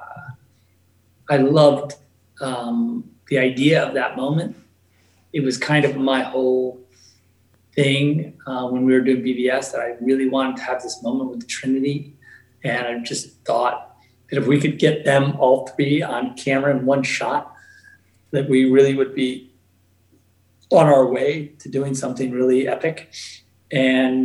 loved the idea of that moment. It was kind of my whole thing when we were doing BVS, that I really wanted to have this moment with the Trinity. And I just thought that if we could get them all three on camera in one shot, that we really would be on our way to doing something really epic. And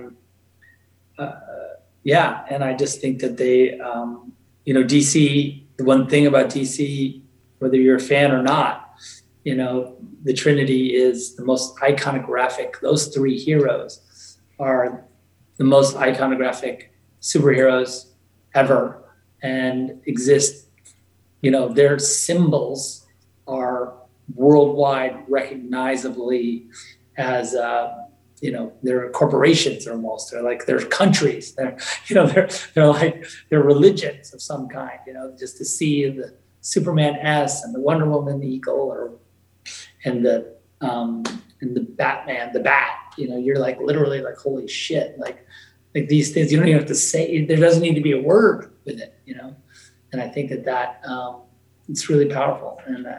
and I just think that they, DC, the one thing about DC, whether you're a fan or not, the Trinity is the most iconographic. Those three heroes are the most iconographic superheroes ever and exist. Their symbols are worldwide recognizably as, they're corporations almost. They're countries. They're religions of some kind, just to see the Superman S and the Wonder Woman Eagle and the Batman, the Bat, you're literally holy shit. Like these things, you don't even have to say, there doesn't need to be a word with it, And I think that it's really powerful. And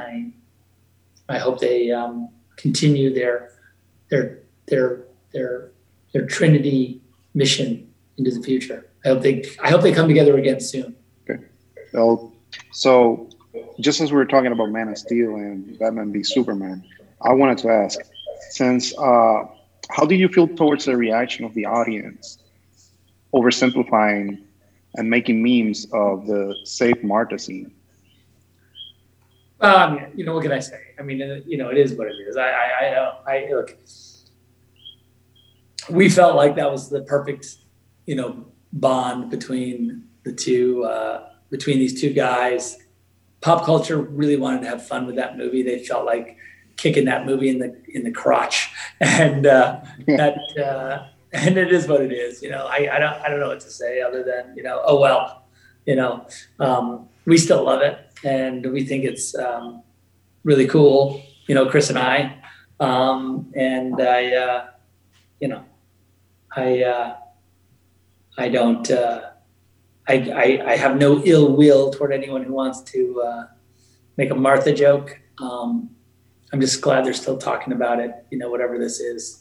I hope they continue their Trinity mission into the future. I hope they come together again soon. Okay. Well, so just as we were talking about Man of Steel and Batman v Superman, I wanted to ask, since how do you feel towards the reaction of the audience oversimplifying and making memes of the Save Martha scene? What can I say? I mean, it is what it is. I look. We felt like that was the perfect, bond between the two, between these two guys. Pop culture really wanted to have fun with that movie. They felt like kicking that movie in the crotch, and and it is what it is. I don't know what to say other than oh well. We still love it. and we think it's really cool. Chris and I, and I don't. I have no ill will toward anyone who wants to make a Martha joke. I'm just glad they're still talking about it. Whatever this is.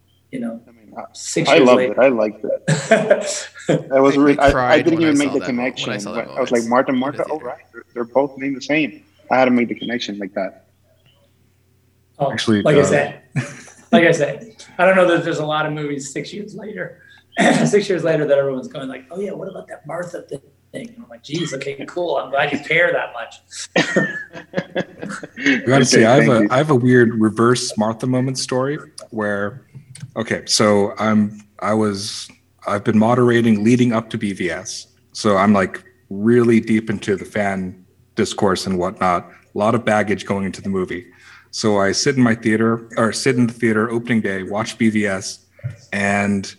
6 years later. I liked it. That was really. I didn't even make the connection. I was like, Martha. Oh, right. They're both named the same. I had to make the connection like that. Oh, actually, like I said, I don't know that there's a lot of movies 6 years later. 6 years later, that everyone's going like, "Oh yeah, what about that Martha thing?" And I'm like, "Geez, okay, cool. I'm glad you care that much." I gotta say, I have a weird reverse Martha moment story where, okay, so I've been moderating leading up to BVS, so I'm like really deep into the fan discourse and whatnot. A lot of baggage going into the movie. So I sit in the theater opening day, watch BVS, and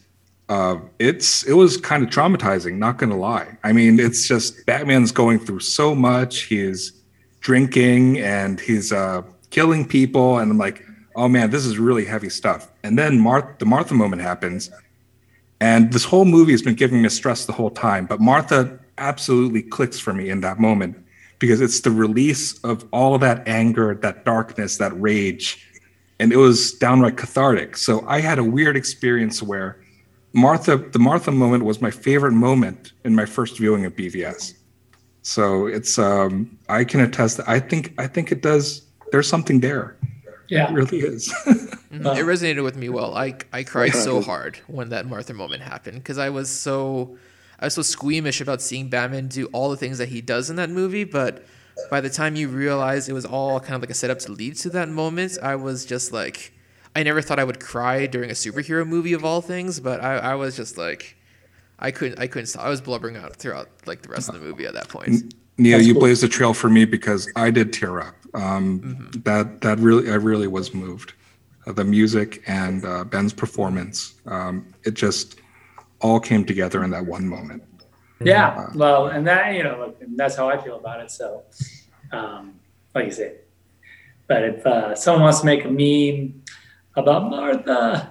it was kind of traumatizing, not gonna lie. I mean, it's just Batman's going through so much. He's drinking and he's killing people, and I'm like, oh man, this is really heavy stuff. And then the Martha moment happens, and this whole movie has been giving me stress the whole time, but Martha absolutely clicks for me in that moment, because it's the release of all of that anger, that darkness, that rage, and it was downright cathartic. So I had a weird experience where the Martha moment was my favorite moment in my first viewing of BVS. So it's I can attest that I think it does. There's something there. Yeah, it really is. It resonated with me well. I cried so hard when that Martha moment happened, because I was so squeamish about seeing Batman do all the things that he does in that movie. But by the time you realize it was all kind of like a setup to lead to that moment, I was just like, I never thought I would cry during a superhero movie of all things, but I was just like, I couldn't stop. I was blubbering out throughout like the rest of the movie at that point. Neo, you blazed a trail for me because I did tear up. That really, I really was moved. The music and Ben's performance, it just all came together in that one moment. Yeah, well, and that that's how I feel about it. So, like you said, but if someone wants to make a meme about Martha,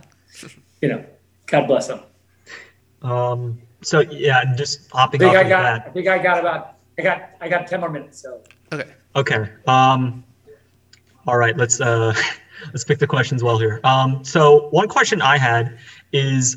God bless them. So yeah, just hopping off of that. I think I got 10 more minutes. So okay. All right, let's pick the questions well here. So one question I had is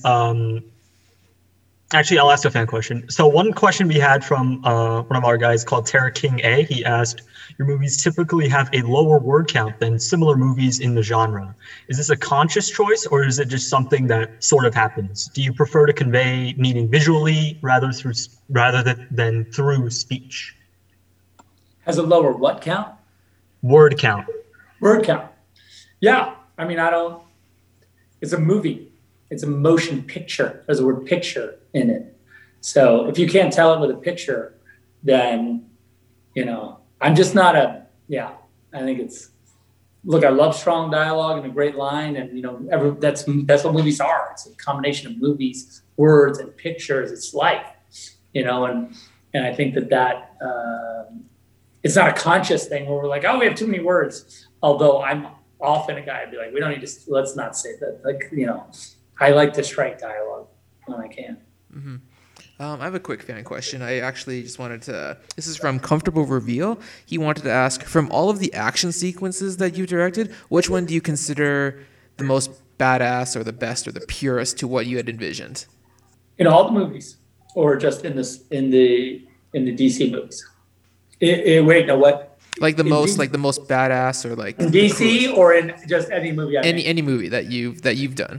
actually I'll ask a fan question. So one question we had from one of our guys called Terra King A. He asked, your movies typically have a lower word count than similar movies in the genre. Is this a conscious choice, or is it just something that sort of happens? Do you prefer to convey meaning visually rather than through speech? Has a lower what count? Word count. Word count. Yeah. I mean, it's a movie. It's a motion picture. There's the word picture in it. So if you can't tell it with a picture, then, I'm just not I think I love strong dialogue and a great line. And, that's what movies are. It's a combination of movies, words, and pictures. It's life, and I think that it's not a conscious thing where we're like, oh, we have too many words. Although I'm often a guy, I'd be like, we don't need to, let's not say that. Like, I like to strike dialogue when I can. Mm-hmm. I have a quick fan question. I actually just wanted to, this is from Comfortable Reveal. He wanted to ask, from all of the action sequences that you directed, which one do you consider the most badass or the best or the purest to what you had envisioned? In all the movies, or just in the DC movies? Wait, no, what? Like the most badass, or like in DC, or in just any movie? Any movie that you've done.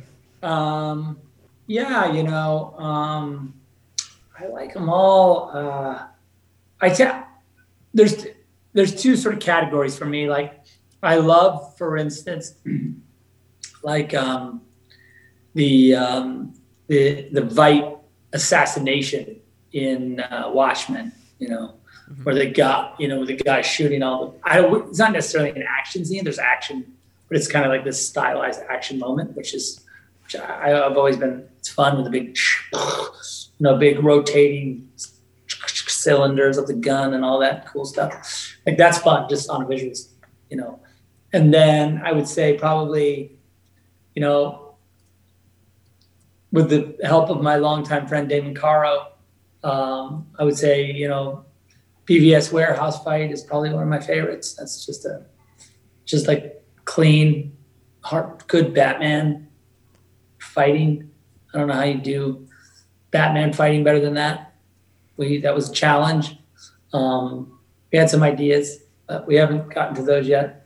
I like them all. There's two sort of categories for me. Like, I love, for instance, like the Veidt assassination in Watchmen. Where the guy shooting it's not necessarily an action scene. There's action, but it's kind of like this stylized action moment, which I've always been. It's fun with the big, big rotating cylinders of the gun and all that cool stuff. like that's fun, just on visuals, And then I would say probably, with the help of my longtime friend Damon Caro, I would say, BVS Warehouse fight is probably one of my favorites. That's just like clean, good Batman fighting. I don't know how you do Batman fighting better than that. That was a challenge. We had some ideas, but we haven't gotten to those yet.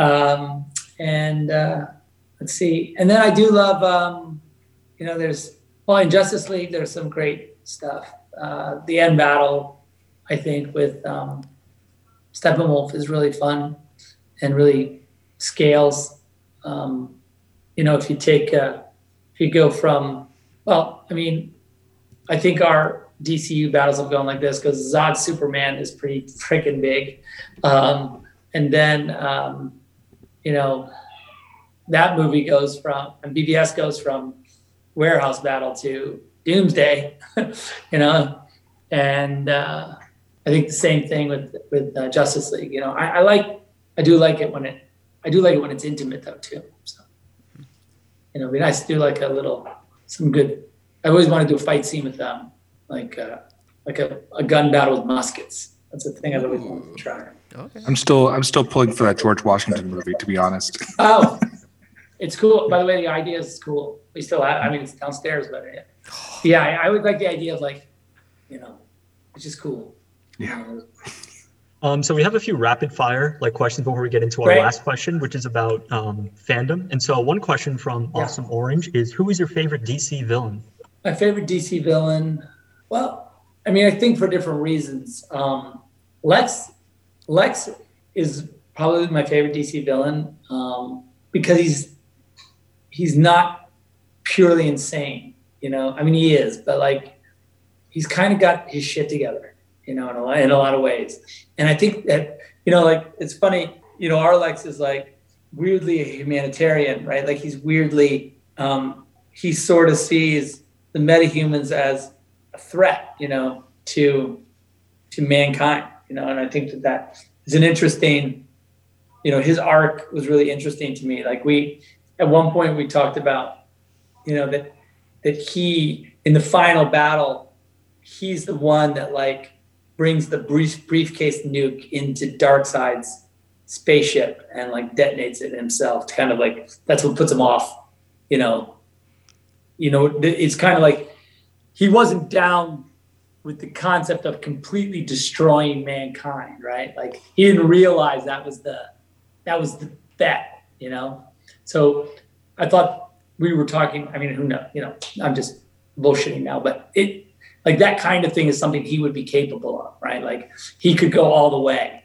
Let's see. And then I do love, in Justice League, there's some great stuff. The end battle, I think, with Steppenwolf is really fun and really scales. If you go from, I think our DCU battles have gone like this because Zod Superman is pretty freaking big. And then, that movie goes from, and BVS goes from warehouse battle to Doomsday, and I think the same thing with Justice League. I do like it when it's intimate though too. So, it'd be nice to do like some good. I always want to do a fight scene with them, like a gun battle with muskets. That's a thing I've always wanted to try. Okay. I'm still pulling for that George Washington movie, to be honest. Oh, it's cool. By the way, the idea is cool. We still have, it's downstairs, but yeah, I would like the idea of it's just cool. Yeah. So we have a few rapid fire questions before we get into our last question, which is about fandom. And so one question from Awesome Orange is, who is your favorite DC villain? My favorite DC villain? Well, I think for different reasons. Lex is probably my favorite DC villain because he's not purely insane, he is, but he's kind of got his shit together, in a lot of ways. And I think that, it's funny, our Lex is weirdly a humanitarian, right? He's weirdly, he sort of sees the metahumans as a threat, to mankind, and I think that is an interesting, his arc was really interesting to me. At one point we talked about, that he, in the final battle, he's the one that brings the briefcase nuke into Darkseid's spaceship and detonates it himself. Kind of that's what puts him off. It's kind of he wasn't down with the concept of completely destroying mankind, right? He didn't realize that was the bet, So I thought we were talking. Who knows? I'm just bullshitting now, but it. That kind of thing is something he would be capable of, right? He could go all the way,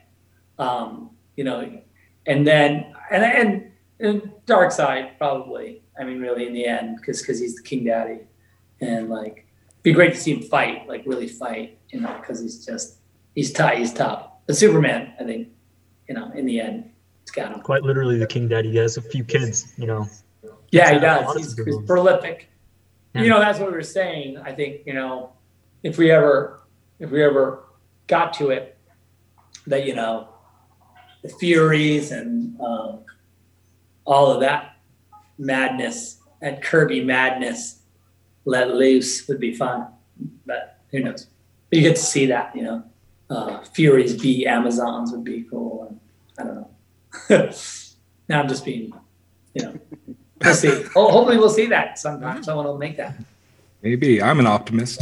and then Darkseid probably, really in the end, because he's the King Daddy, and be great to see him fight, really fight, because he's tough. But Superman, I think, in the end, it's got him. Quite literally the King Daddy. He has a few kids, Yeah, he does. He's prolific. Yeah. That's what we were saying. I think, if we ever got to it, that the Furies and all of that madness, that Kirby madness let loose would be fun, but who knows? But you get to see that, Furies be Amazons would be cool. And I don't know. Now I'm just being, we'll see. Hopefully we'll see that sometime. Someone will make that. Maybe. I'm an optimist.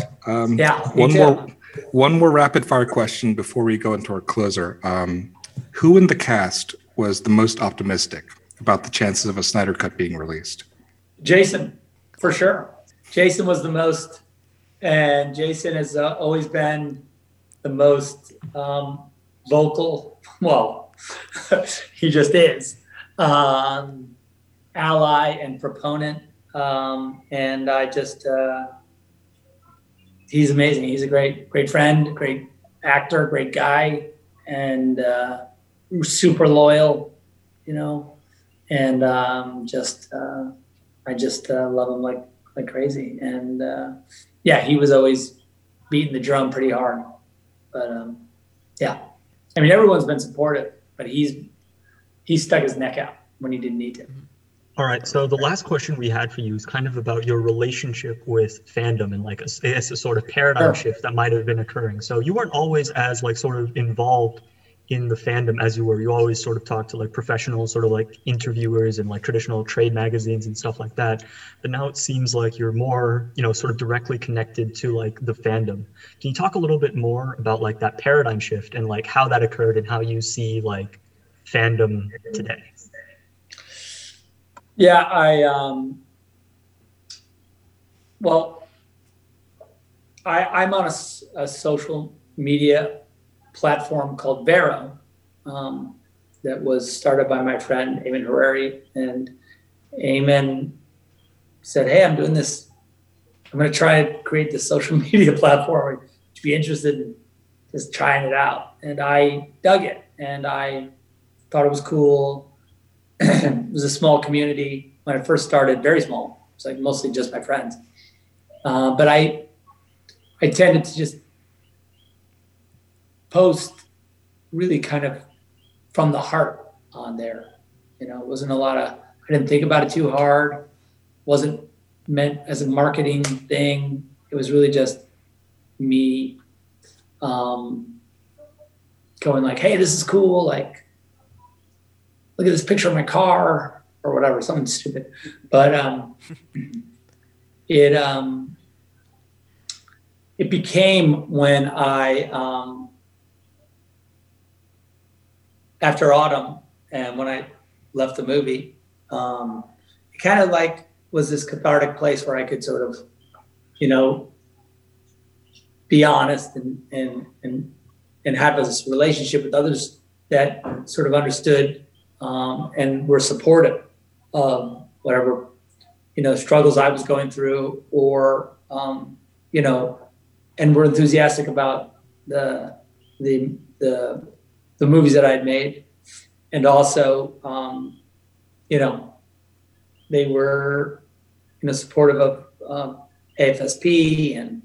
One more rapid fire question before we go into our closer. Who in the cast was the most optimistic about the chances of a Snyder Cut being released? Jason, for sure. Jason was the most, and Jason has always been the most vocal. Well, he just is. Ally and proponent. And I just, he's amazing. He's a great friend, great actor, great guy, and super loyal, and I just love him like crazy. And he was always beating the drum pretty hard, but I mean, everyone's been supportive, but he stuck his neck out when he didn't need to. All right, so the last question we had for you is kind of about your relationship with fandom and like a sort of paradigm shift that might have been occurring. So you weren't always as like sort of involved in the fandom as you were. You always sort of talked to like professional sort of like interviewers and like traditional trade magazines and stuff like that. But now it seems like you're more, sort of directly connected to like the fandom. Can you talk a little bit more about like that paradigm shift and like how that occurred and how you see like fandom today? Yeah, I'm on a social media platform called Vero that was started by my friend Eamon Harari, and Eamon said, "Hey, I'm doing this. I'm going to try to create this social media platform. Would you be interested in just trying it out?" And I dug it, and I thought it was cool. It was a small community when I first started, very small. It was like mostly just my friends. But I tended to just post really kind of from the heart on there. It wasn't I didn't think about it too hard. Wasn't meant as a marketing thing. It was really just me going like, hey, this is cool. Like, look at this picture of my car or whatever, something stupid. But it became when I, after Autumn and when I left the movie, it kind of like was this cathartic place where I could sort of, be honest and have this relationship with others that sort of understood and were supportive of whatever, struggles I was going through, or, and were enthusiastic about the movies that I had made. And also, they were, supportive of AFSP and,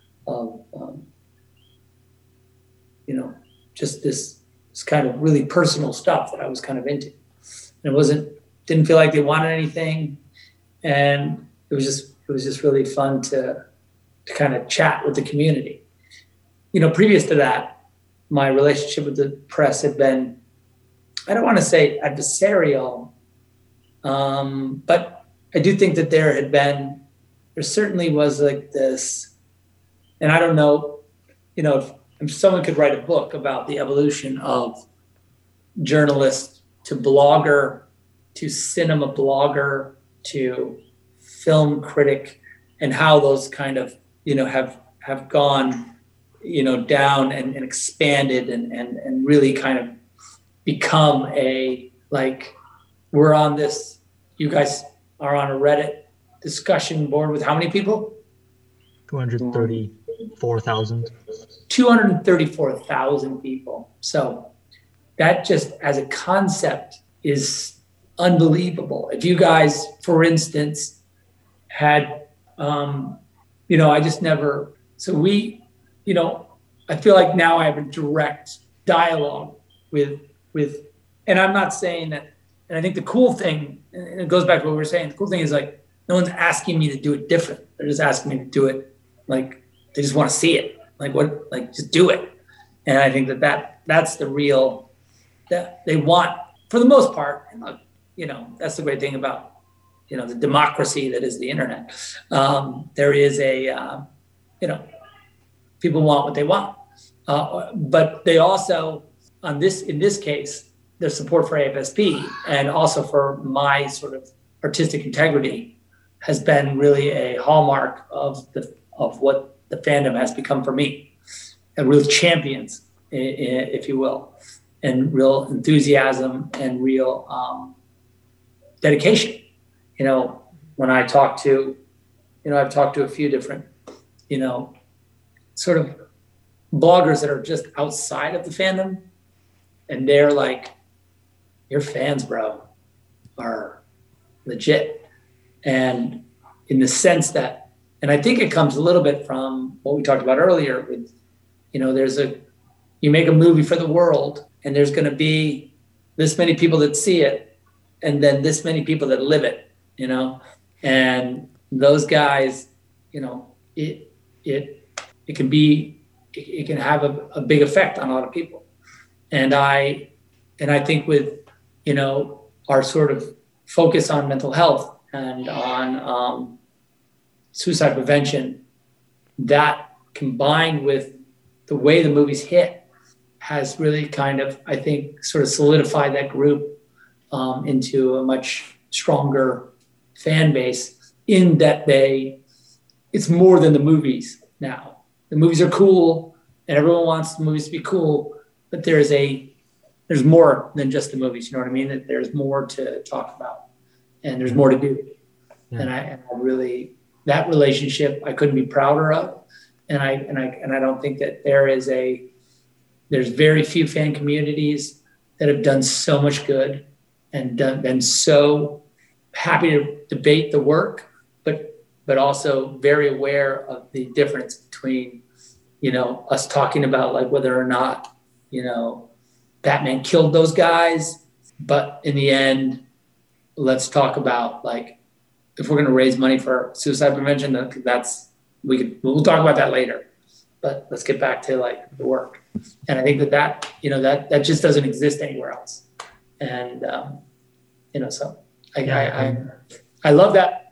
just this kind of really personal stuff that I was kind of into. And didn't feel like they wanted anything. And it was just really fun to kind of chat with the community. Previous to that, my relationship with the press had been, I don't want to say adversarial, but I do think that there certainly was like this, and I don't know, if someone could write a book about the evolution of journalist to blogger to cinema blogger to film critic, and how those kind of, have gone, down and expanded and really kind of become we're on this, you guys are on a Reddit discussion board with how many people? 234,000. 234,000 people. So that just as a concept is unbelievable. If you guys, for instance, had, I just never, so we, I feel like now I have a direct dialogue with, and I'm not saying that, and I think the cool thing, and it goes back to what we were saying, the cool thing is like, no one's asking me to do it different. They're just asking me to do it. Like, they just want to see it. Just do it. And I think that's the real, that they want, for the most part, and that's the great thing about, the democracy that is the internet. There is people want what they want. But they also, in this case, their support for AFSP and also for my sort of artistic integrity has been really a hallmark of what the fandom has become for me. And real champions, if you will, and real enthusiasm and real dedication. When I talk to, I've talked to a few different, sort of bloggers that are just outside of the fandom, and they're like, your fans, bro, are legit. And in the sense that, and I think it comes a little bit from what we talked about earlier with, there's a you make a movie for the world, and there's going to be this many people that see it, and then this many people that live it, and those guys, it can have a big effect on a lot of people. And I think with, our sort of focus on mental health and on suicide prevention, that combined with the way the movies hit has really kind of, I think, sort of solidified that group into a much stronger fan base, in that it's more than the movies now. The movies are cool and everyone wants the movies to be cool, but there's more than just the movies. You know what I mean? That there's more to talk about and there's more to do. Yeah. And I really, that relationship I couldn't be prouder of. And I don't think that there's very few fan communities that have done so much good and been so happy to debate the work, but also very aware of the difference between, us talking about like whether or not, Batman killed those guys, but in the end, let's talk about like, if we're going to raise money for suicide prevention, we'll talk about that later, but let's get back to like the work. And I think that just doesn't exist anywhere else. And, so I love that.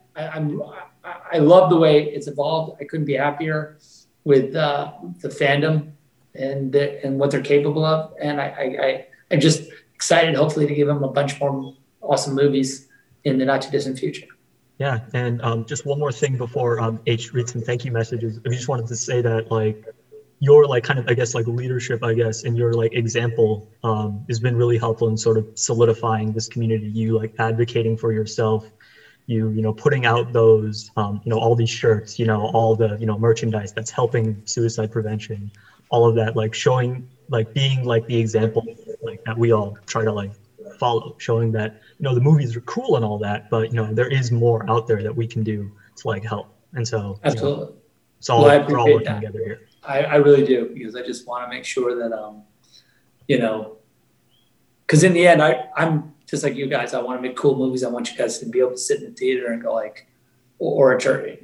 I love the way it's evolved. I couldn't be happier with the fandom and what they're capable of. And I'm just excited, hopefully, to give them a bunch more awesome movies in the not too distant future. Yeah, and just one more thing before H reads some thank you messages. I just wanted to say that like your like kind of leadership and your like example has been really helpful in sort of solidifying this community. You like advocating for yourself, you putting out those all these shirts, all the merchandise that's helping suicide prevention, all of that, like showing, like being like the example like that we all try to like follow, showing that the movies are cool and all that, but there is more out there that we can do to like help. And so absolutely, it's all we're all working together here. I really do, because I just want to make sure that because in the end I'm just like you guys. I want to make cool movies. I want you guys to be able to sit in the theater and go like, or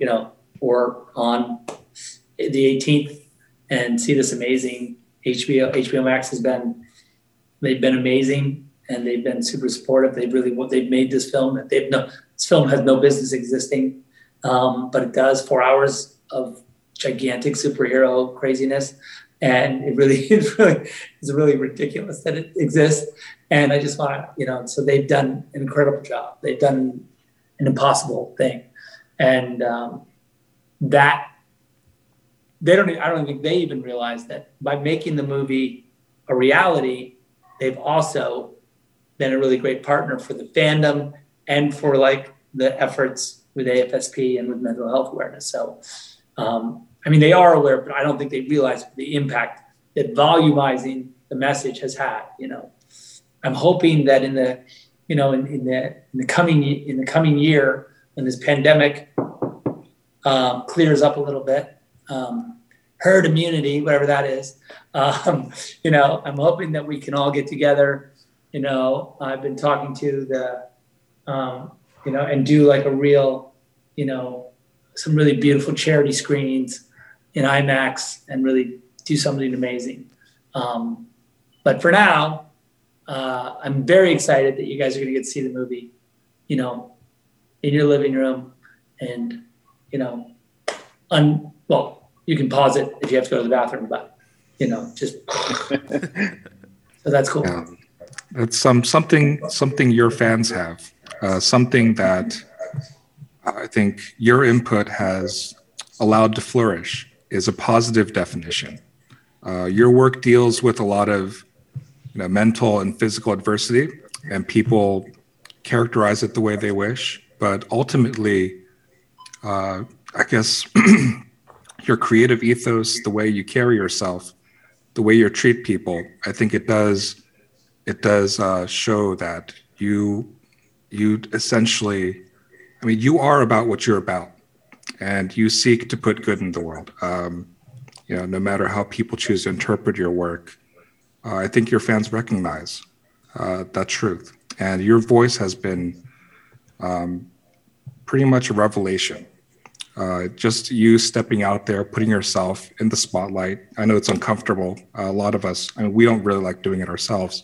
on the 18th and see this amazing HBO Max they've been amazing. And they've been super supportive. They've made this film. This film has no business existing, but it does. 4 hours of gigantic superhero craziness, and it really is really ridiculous that it exists. And I just want to, so they've done an incredible job. They've done an impossible thing, and that I don't think they even realize that by making the movie a reality, they've also been a really great partner for the fandom and for like the efforts with AFSP and with mental health awareness. So, they are aware, but I don't think they realize the impact that volumizing the message has had. I'm hoping that in the coming year, when this pandemic clears up a little bit, herd immunity, whatever that is, I'm hoping that we can all get together. I've been talking to and do like a real, some really beautiful charity screenings in IMAX and really do something amazing. But for now, I'm very excited that you guys are going to get to see the movie, in your living room, and, you can pause it if you have to go to the bathroom, but, just, so that's cool. Yeah. It's something your fans have, something that I think your input has allowed to flourish is a positive definition. Your work deals with a lot of mental and physical adversity, and people characterize it the way they wish. But ultimately, I guess your creative ethos, the way you carry yourself, the way you treat people, I think it does show that you essentially, you are about what you're about, and you seek to put good in the world. No matter how people choose to interpret your work, I think your fans recognize that truth. And your voice has been pretty much a revelation. Just you stepping out there, putting yourself in the spotlight. I know it's uncomfortable. A lot of us, I mean, we don't really like doing it ourselves.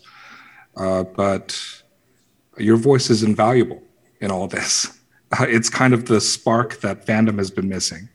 But your voice is invaluable in all this. It's kind of the spark that fandom has been missing.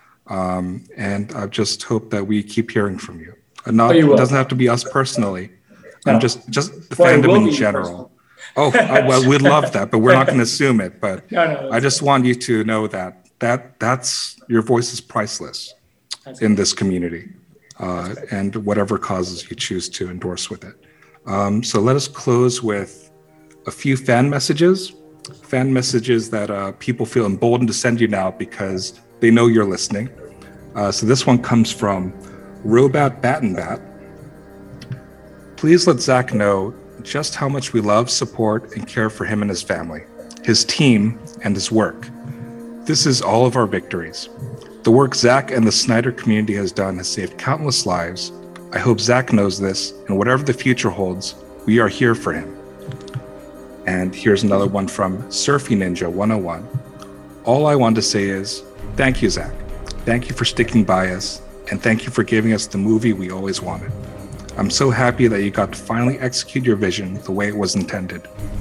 And I just hope that we keep hearing from you. It doesn't have to be us personally. No. I'm just the fandom in general. Well, we'd love that, but we're not going to assume it. But I just want you to know that's your voice is priceless in this community, and whatever causes you choose to endorse with it. So let us close with a few fan messages that people feel emboldened to send you now because they know you're listening. So this one comes from Robat Battenbat. Please let Zach know just how much we love, support, and care for him and his family, his team, and his work. This is all of our victories. The work Zach and the Snyder community has done has saved countless lives. I hope Zach knows this, and whatever the future holds, we are here for him. And here's another one from Surfy Ninja 101. All I want to say is, thank you, Zach. Thank you for sticking by us, and thank you for giving us the movie we always wanted. I'm so happy that you got to finally execute your vision the way it was intended.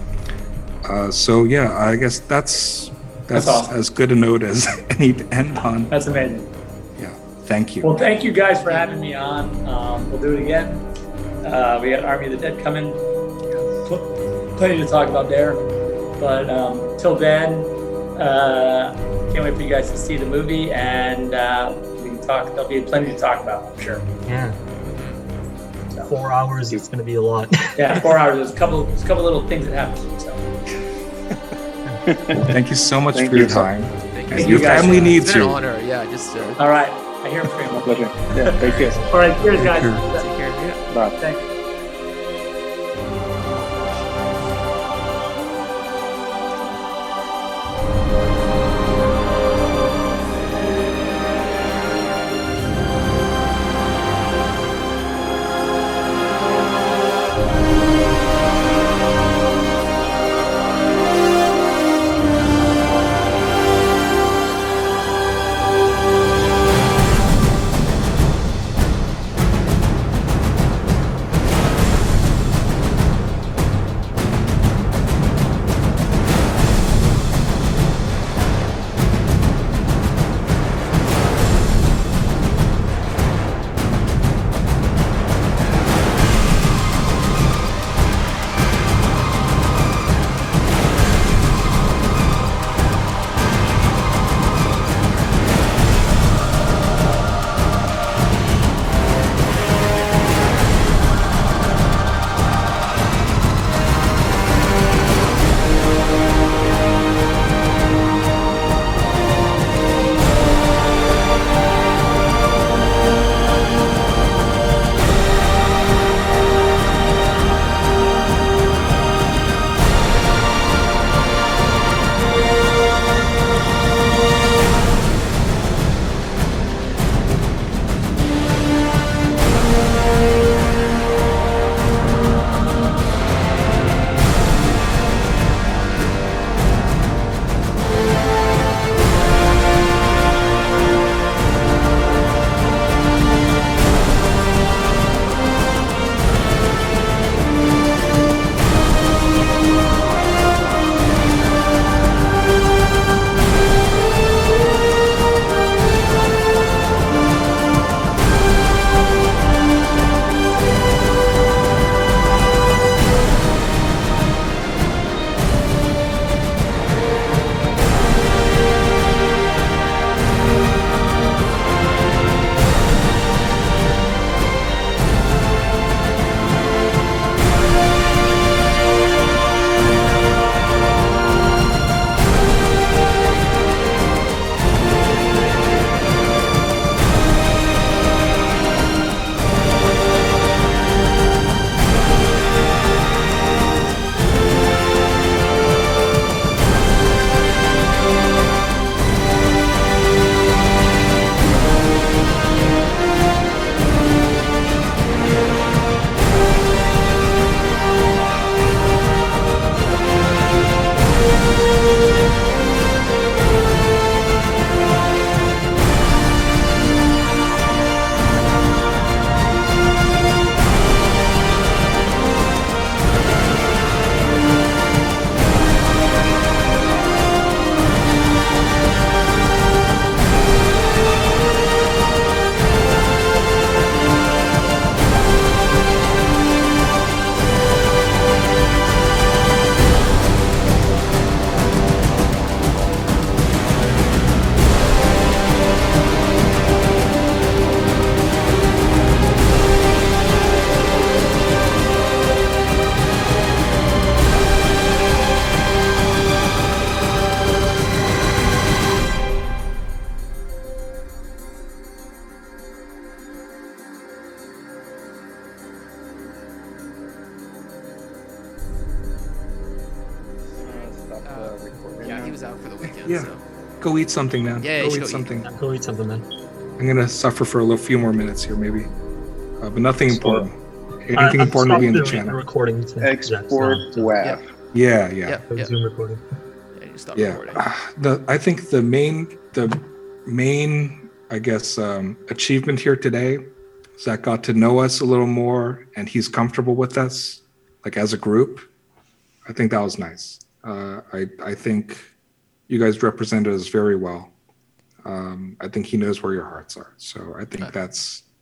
So yeah, I guess that's awesome. As good a note as any to end on. That's amazing. Yeah, thank you. Well, thank you guys for having me on. We'll do it again. We got Army of the Dead coming. Plenty to talk about there. But till then, can't wait for you guys to see the movie, and we can talk. There'll be plenty to talk about, I'm sure. Yeah. 4 hours, it's going to be a lot. Yeah, 4 hours. There's a couple little things that happen. So. Thank you so much for your time. Thank you. Your family needs you. It's an honor. Yeah, just. All right. I hear from you. My pleasure. Yeah, take care. All right. Cheers, guys. Take care. Yeah. Bye. Thanks. out for the weekend. Yeah. So. Go eat something, man. Yeah, go eat something. Go eat something, man. I'm gonna suffer for a few more minutes here, maybe, but nothing important. Anything important will be in the channel. Recording. Export WAV. Yeah. Yep. Zoom recording. And you stop recording. I think the main, I guess, achievement here today Zach got to know us a little more, and he's comfortable with us, like as a group. I think that was nice. I think you guys represented us very well. I think he knows where your hearts are. So I think that's